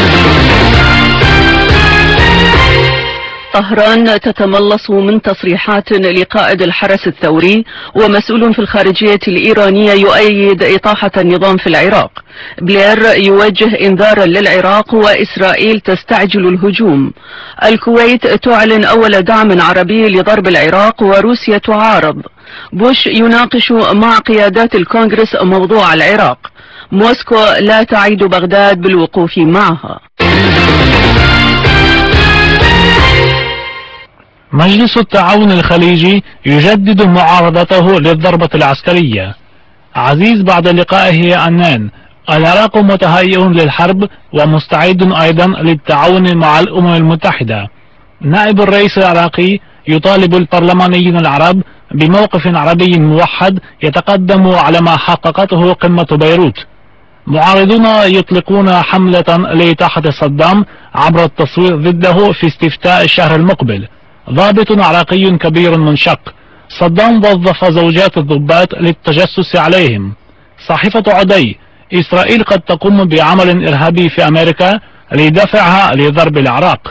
طهران تتملص من تصريحات لقائد الحرس الثوري، ومسؤول في الخارجية الإيرانية يؤيد إطاحة النظام في العراق. بلير يوجه إنذارا للعراق وإسرائيل تستعجل الهجوم. الكويت تعلن أول دعم عربي لضرب العراق وروسيا تعارض. بوش يناقش مع قيادات الكونغرس موضوع العراق. موسكو لا تعيد بغداد بالوقوف معها. مجلس التعاون الخليجي يجدد معارضته للضربة العسكرية. عزيز بعد لقائه عنان: العراق متهيئ للحرب ومستعد أيضا للتعاون مع الأمم المتحدة. نائب الرئيس العراقي يطالب البرلمانيين العرب بموقف عربي موحد يتقدم على ما حققته قمة بيروت. معارضون يطلقون حملة لإتاحة صدام عبر التصويت ضده في استفتاء الشهر المقبل. ضابط عراقي كبير منشق: صدام وظف زوجات الضباط للتجسس عليهم. صحيفة عدي: إسرائيل قد تقوم بعمل إرهابي في أمريكا لدفعها لضرب العراق.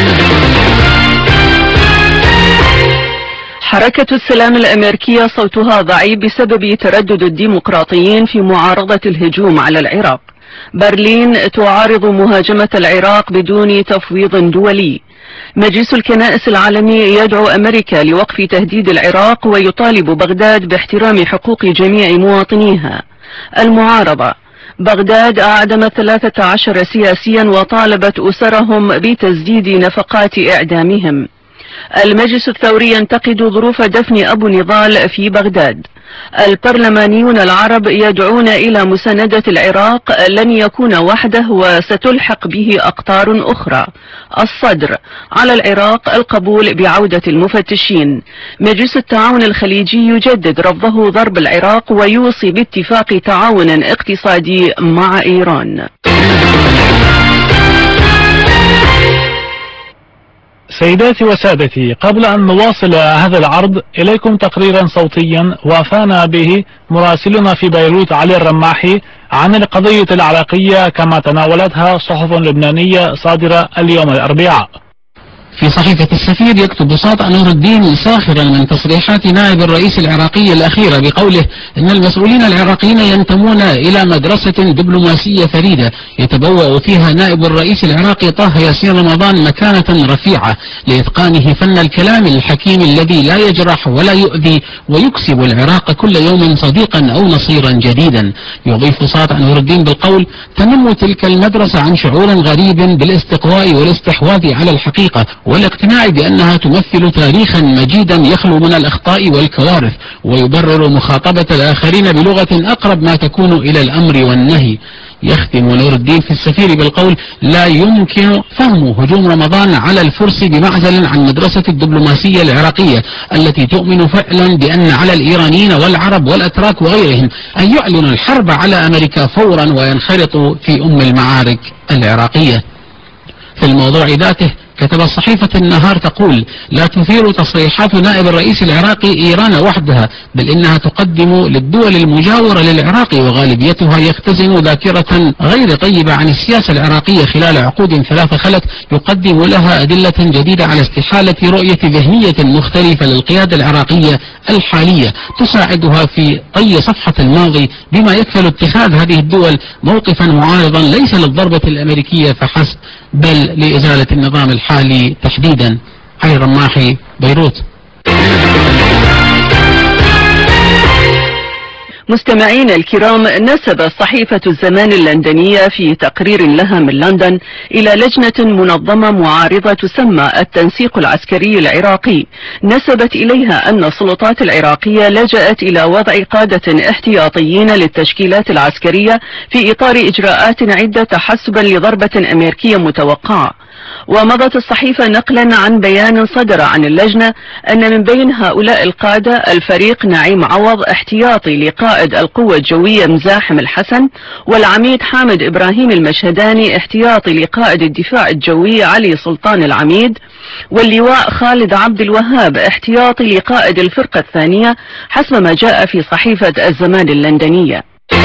حركة السلام الأمريكية صوتها ضعيف بسبب تردد الديمقراطيين في معارضة الهجوم على العراق. برلين تعارض مهاجمة العراق بدون تفويض دولي. مجلس الكنائس العالمي يدعو أمريكا لوقف تهديد العراق ويطالب بغداد باحترام حقوق جميع مواطنيها. المعارضة: بغداد أعدمت 13 سياسيا وطالبت أسرهم بتسديد نفقات إعدامهم. المجلس الثوري ينتقد ظروف دفن أبو نضال في بغداد. البرلمانيون العرب يدعون إلى مساندة العراق، لن يكون وحده وستلحق به أقطار أخرى. الصدر: على العراق القبول بعودة المفتشين. مجلس التعاون الخليجي يجدد رفضه ضرب العراق ويوصي باتفاق تعاون اقتصادي مع إيران. سيداتي وسادتي، قبل أن نواصل هذا العرض إليكم تقريرا صوتيا وافانا به مراسلنا في بيروت علي الرماحي عن القضية العراقية كما تناولتها صحف لبنانية صادرة اليوم الأربعاء. في صحيفة السفير يكتب ساطع نور الدين ساخرا من تصريحات نائب الرئيس العراقي الأخيرة بقوله إن المسؤولين العراقيين ينتمون إلى مدرسة دبلوماسية فريدة يتبوأ فيها نائب الرئيس العراقي طه ياسين رمضان مكانة رفيعة لإتقانه فن الكلام الحكيم الذي لا يجرح ولا يؤذي ويكسب العراق كل يوم صديقا أو نصيرا جديدا. يضيف ساطع نور الدين بالقول: تنم تلك المدرسة عن شعور غريب بالاستقواء والاستحواذ على الحقيقة والاقتناع بأنها تمثل تاريخا مجيدا يخلو من الأخطاء والكوارث، ويبرر مخاطبة الآخرين بلغة أقرب ما تكون إلى الأمر والنهي. يختم نور الدين في السفير بالقول: لا يمكن فهم هجوم رمضان على الفرس بمعزل عن مدرسة الدبلوماسية العراقية التي تؤمن فعلا بأن على الإيرانيين والعرب والأتراك وغيرهم أن يعلنوا الحرب على أمريكا فورا وينخرطوا في المعارك العراقية. في الموضوع ذاته كتب صحيفة النهار تقول: لا تثير تصريحات نائب الرئيس العراقي إيران وحدها، بل إنها تقدم للدول المجاورة للعراق وغالبيتها يختزن ذاكرة غير طيبة عن السياسة العراقية خلال عقود ثلاثة خلت، يقدم لها أدلة جديدة على استحالة رؤية ذهنية مختلفة للقيادة العراقية الحالية تساعدها في طي صفحة الماضي، بما يكفل اتخاذ هذه الدول موقفا معارضا ليس للضربة الأمريكية فحسب بل لإزالة النظام الحالي تحديدا. علي الرماحي، بيروت. مستمعين الكرام، نسبت صحيفة الزمان اللندنية في تقرير لها من لندن إلى لجنة منظمة معارضة تسمى التنسيق العسكري العراقي، نسبت إليها أن السلطات العراقية لجأت إلى وضع قادة احتياطيين للتشكيلات العسكرية في إطار إجراءات عدة تحسبا لضربة أمريكية متوقعة. ومضت الصحيفة نقلا عن بيان صدر عن اللجنة أن من بين هؤلاء القادة الفريق نعيم عوض احتياطي لقائد القوة الجوية مزاحم الحسن، والعميد حامد إبراهيم المشهداني احتياطي لقائد الدفاع الجوي علي سلطان العميد، واللواء خالد عبد الوهاب احتياطي لقائد الفرقة الثانية، حسب ما جاء في صحيفة الزمان اللندنية.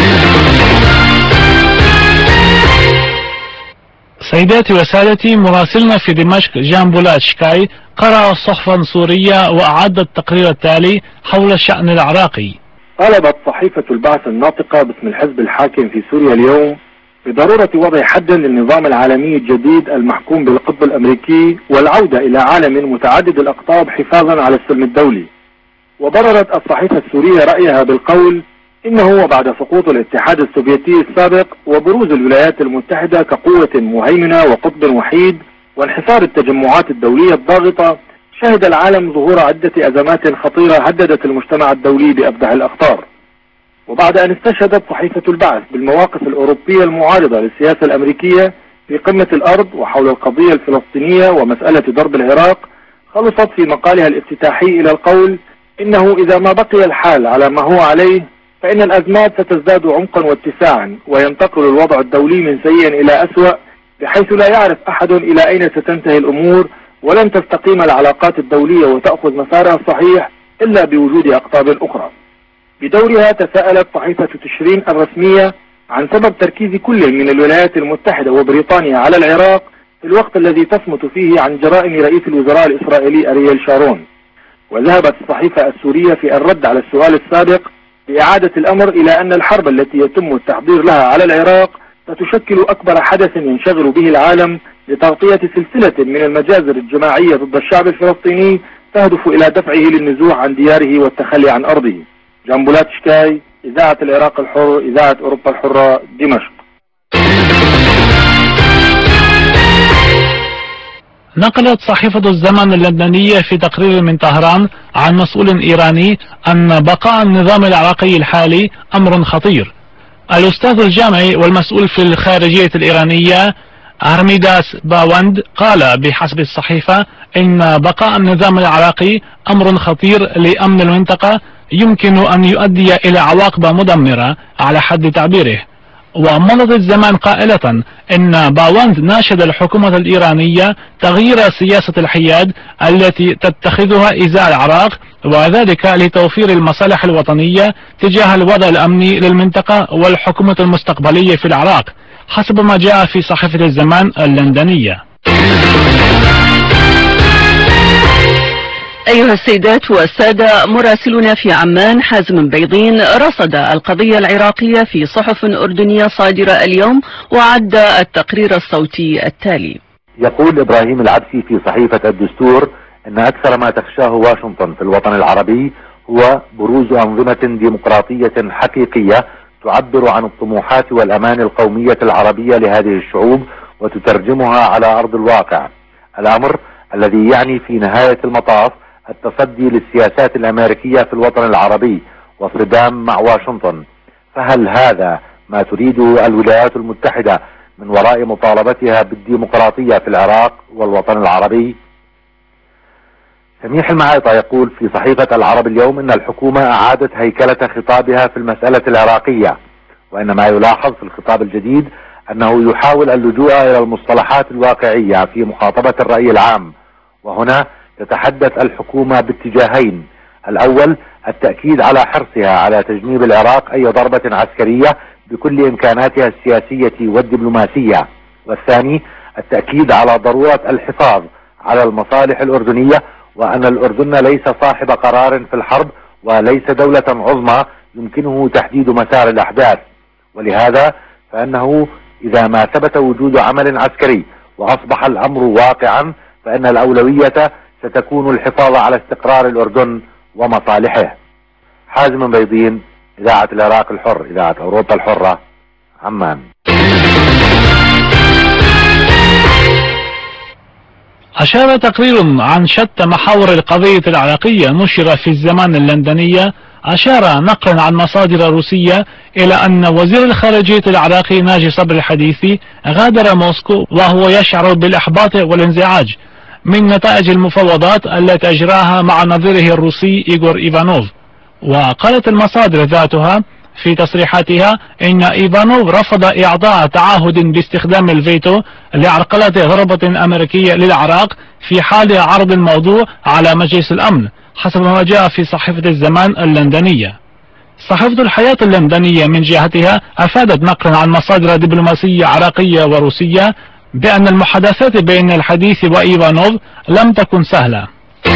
سيداتي وسادتي، مراسلنا في دمشق جان بولاتشكاي قرأ صحفا سورية وأعد التقرير التالي حول الشأن العراقي. طالبت صحيفة البعث الناطقة باسم الحزب الحاكم في سوريا اليوم بضرورة وضع حد للنظام العالمي الجديد المحكوم بالقطب الأمريكي والعودة إلى عالم متعدد الأقطاب حفاظا على السلم الدولي. وبررت الصحيفة السورية رأيها بالقول إنه وبعد سقوط الاتحاد السوفيتي السابق وبروز الولايات المتحدة كقوة مهيمنة وقطب وحيد وانحصار التجمعات الدولية الضاغطة، شهد العالم ظهور عدة أزمات خطيرة هددت المجتمع الدولي بأبدع الأخطار. وبعد أن استشهدت صحيفة البعث بالمواقف الأوروبية المعارضة للسياسة الأمريكية في قمة الأرض وحول القضية الفلسطينية ومسألة ضرب العراق، خلصت في مقالها الافتتاحي إلى القول إنه إذا ما بقي الحال على ما هو عليه فإن الأزمات ستزداد عمقا واتساعا، وينتقل الوضع الدولي من سيء إلى أسوأ، بحيث لا يعرف أحد إلى أين ستنتهي الأمور، ولن تستقيم العلاقات الدولية وتأخذ مسارها الصحيح إلا بوجود أقطاب أخرى. بدورها تساءلت صحيفة تشرين الرسمية عن سبب تركيز كل من الولايات المتحدة وبريطانيا على العراق في الوقت الذي تصمت فيه عن جرائم رئيس الوزراء الإسرائيلي أرييل شارون. وذهبت الصحيفة السورية في الرد على السؤال السابق بإعادة الأمر إلى أن الحرب التي يتم التحضير لها على العراق ستشكل أكبر حدث ينشغل به العالم لتغطية سلسلة من المجازر الجماعية ضد الشعب الفلسطيني تهدف إلى دفعه للنزوح عن دياره والتخلي عن أرضه. جان بولاتشكاي، إذاعة العراق الحر، إذاعة أوروبا الحرة، دمشق. نقلت صحيفة الزمن اللندنية في تقرير من طهران عن مسؤول إيراني أن بقاء النظام العراقي الحالي أمر خطير. الأستاذ الجامعي والمسؤول في الخارجية الإيرانية أرميداس باوند قال بحسب الصحيفة إن بقاء النظام العراقي أمر خطير لأمن المنطقة يمكن أن يؤدي إلى عواقب مدمرة على حد تعبيره. ومضت الزمان قائلة إن باوند ناشد الحكومة الإيرانية تغيير سياسة الحياد التي تتخذها إزاء العراق، وذلك لتوفير المصالح الوطنية تجاه الوضع الأمني للمنطقة والحكومة المستقبلية في العراق، حسب ما جاء في صحيفة الزمان اللندنية. أيها السيدات والسادة، مراسلنا في عمان حازم بيضين رصد القضية العراقية في صحف أردنية صادرة اليوم وعد التقرير الصوتي التالي. يقول إبراهيم العبسي في صحيفة الدستور أن أكثر ما تخشاه واشنطن في الوطن العربي هو بروز أنظمة ديمقراطية حقيقية تعبر عن الطموحات والأماني القومية العربية لهذه الشعوب وتترجمها على أرض الواقع، الأمر الذي يعني في نهاية المطاف التصدي للسياسات الأمريكية في الوطن العربي والصدام مع واشنطن. فهل هذا ما تريده الولايات المتحدة من وراء مطالبتها بالديمقراطية في العراق والوطن العربي؟ سميح المعايطة يقول في صحيفة العرب اليوم إن الحكومة أعادت هيكلة خطابها في المسألة العراقية، وإن ما يلاحظ في الخطاب الجديد أنه يحاول اللجوء إلى المصطلحات الواقعية في مخاطبة الرأي العام. وهنا تتحدث الحكومة باتجاهين: الأول التأكيد على حرصها على تجنيب العراق أي ضربة عسكرية بكل إمكاناتها السياسية والدبلوماسية، والثاني التأكيد على ضرورة الحفاظ على المصالح الأردنية، وأن الأردن ليس صاحب قرار في الحرب وليس دولة عظمى يمكنه تحديد مسار الأحداث، ولهذا فإنه إذا ما ثبت وجود عمل عسكري وأصبح الأمر واقعا فإن الأولوية ستكون الحفاظ على استقرار الأردن ومصالحه. حازم بيضين، إذاعة العراق الحر، إذاعة أوروبا الحرة، عمان. أشار تقرير عن شتى محاور القضية العراقية نشر في الزمان اللندنية، أشار نقلا عن مصادر روسية إلى أن وزير الخارجية العراقي ناجي صبري الحديثي غادر موسكو وهو يشعر بالإحباط والانزعاج من نتائج المفاوضات التي أجراها مع نظيره الروسي إيغور إيفانوف. وقالت المصادر ذاتها في تصريحاتها إن إيفانوف رفض إعطاء تعهد باستخدام الفيتو لعرقلة ضربة أمريكية للعراق في حال عرض الموضوع على مجلس الأمن، حسب ما جاء في صحيفة الزمان اللندنية. صحيفة الحياة اللندنية من جهتها أفادت نقلا عن مصادر دبلوماسية عراقية وروسية بأن المحادثات بين الحديث وإيفانوف لم تكن سهلة.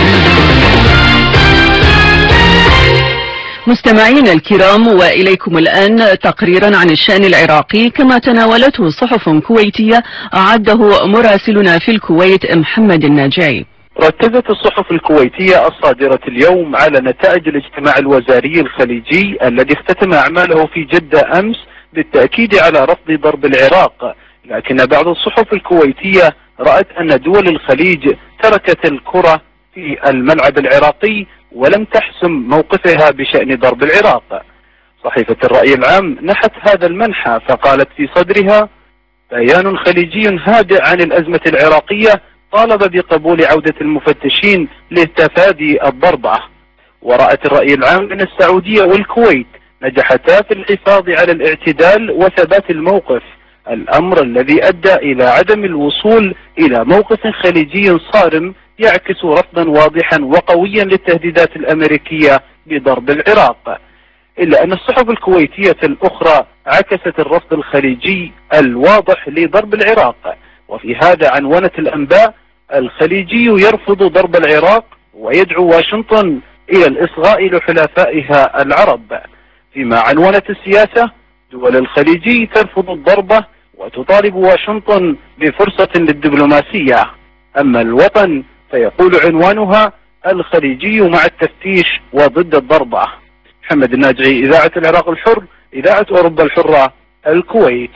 مستمعينا الكرام، وإليكم الآن تقريرا عن الشأن العراقي كما تناولته صحف كويتية أعده مراسلنا في الكويت محمد الناجعي. ركزت الصحف الكويتية الصادرة اليوم على نتائج الاجتماع الوزاري الخليجي الذي اختتم أعماله في جدة أمس بالتأكيد على رفض ضرب العراق، لكن بعض الصحف الكويتية رأت أن دول الخليج تركت الكرة في الملعب العراقي ولم تحسم موقفها بشأن ضرب العراق. صحيفة الرأي العام نحت هذا المنحى فقالت في صدرها: بيان خليجي هادئ عن الأزمة العراقية طالب بقبول عودة المفتشين لتفادي الضربة. ورأت الرأي العام أن السعودية والكويت نجحتا في الحفاظ على الاعتدال وثبات الموقف، الأمر الذي أدى إلى عدم الوصول إلى موقف خليجي صارم يعكس رفضا واضحا وقويا للتهديدات الأمريكية بضرب العراق. إلا أن الصحف الكويتية الأخرى عكست الرفض الخليجي الواضح لضرب العراق، وفي هذا عنونت الأنباء: الخليجي يرفض ضرب العراق ويدعو واشنطن إلى الإصغاء لحلفائها العرب، فيما عنونت السياسة: دول الخليجي ترفض الضربة وتطالب واشنطن بفرصة للدبلوماسية. أما الوطن فيقول عنوانها: الخليجي مع التفتيش وضد الضربة. محمد الناجعي، إذاعة العراق الحر، إذاعة أوروبا الحرة، الكويت.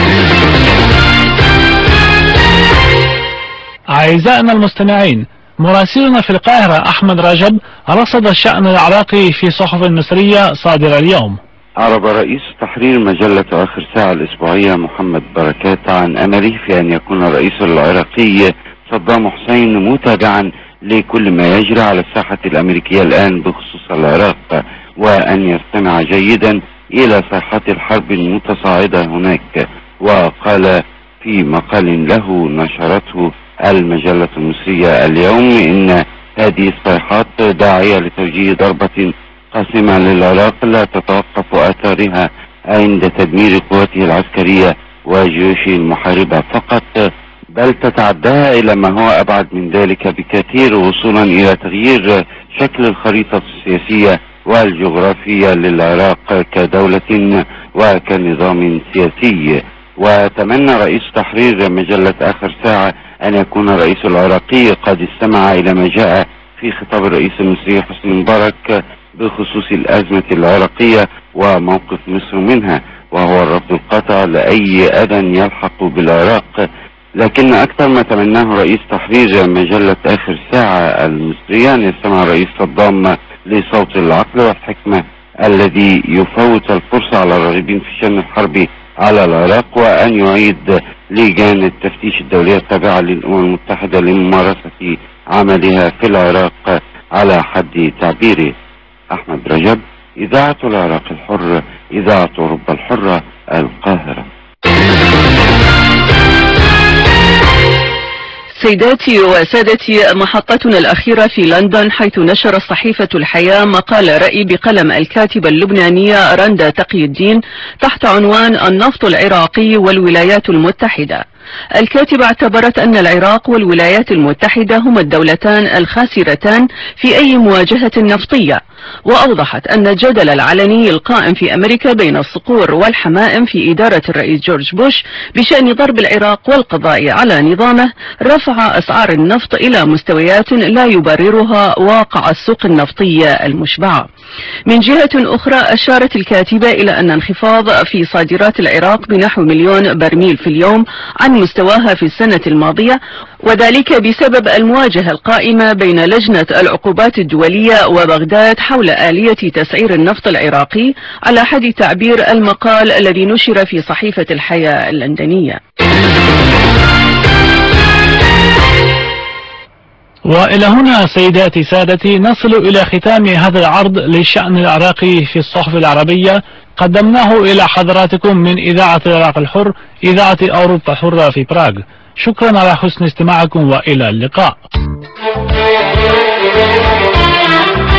أعزائنا المستمعين، مراسلنا في القاهرة أحمد رجب رصد الشأن العراقي في صحف مصرية صادرة اليوم. أعرب رئيس تحرير مجلة آخر ساعة الأسبوعية محمد بركات عن أمله في أن يكون الرئيس العراقي صدام حسين متابعا لكل ما يجري على الساحة الأمريكية الآن بخصوص العراق، وأن يستمع جيدا إلى صيحات الحرب المتصاعدة هناك. وقال في مقال له نشرته المجلة المصرية اليوم إن هذه الصيحات داعية لتوجيه ضربة قاسمة للعراق لا تتوقف آثارها عند تدمير قوته العسكرية وجيوشه المحاربة فقط، بل تتعداها إلى ما هو أبعد من ذلك بكثير، وصولا إلى تغيير شكل الخريطة السياسية والجغرافية للعراق كدولة وكنظام سياسي. وتمنى رئيس تحرير مجلة آخر ساعة أن يكون الرئيس العراقي قد استمع إلى ما جاء في خطاب الرئيس المصري حسني مبارك بخصوص الأزمة العراقية وموقف مصر منها، وهو الرفض القاطع لأي أذى يلحق بالعراق. لكن أكثر ما تمناه رئيس تحرير مجلة آخر ساعة المصرية أن يستمع الرئيس صدام لصوت العقل والحكمة الذي يفوت الفرصة على الراغبين في شن الحرب على العراق، وأن يعيد لجان التفتيش الدولية التابعة للأمم المتحدة لممارسة عملها في العراق على حد تعبيره. أحمد رجب، إذاعة العراق الحر، إذاعة أوروبا الحرة، القاهرة. سيداتي وسادتي، محطتنا الأخيرة في لندن، حيث نشرت صحيفة الحياة مقال رأي بقلم الكاتبة اللبنانية رندا تقي الدين تحت عنوان النفط العراقي والولايات المتحدة. الكاتبة اعتبرت أن العراق والولايات المتحدة هما الدولتان الخاسرتان في أي مواجهة نفطية، وأوضحت أن الجدل العلني القائم في أمريكا بين الصقور والحمائم في إدارة الرئيس جورج بوش بشأن ضرب العراق والقضاء على نظامه رفع أسعار النفط إلى مستويات لا يبررها واقع السوق النفطية المشبعة. من جهة أخرى أشارت الكاتبة إلى أن انخفاض في صادرات العراق بنحو 1,000,000 برميل في اليوم عن مستواها في السنة الماضية، وذلك بسبب المواجهة القائمة بين لجنة العقوبات الدولية وبغداد حول آلية تسعير النفط العراقي، على حد تعبير المقال الذي نشر في صحيفة الحياة اللندنية. وإلى هنا سيداتي سادتي نصل إلى ختام هذا العرض للشأن العراقي في الصحف العربية، قدمناه إلى حضراتكم من إذاعة العراق الحر، إذاعة أوروبا حرة في براغ. شكرا على حسن استماعكم وإلى اللقاء.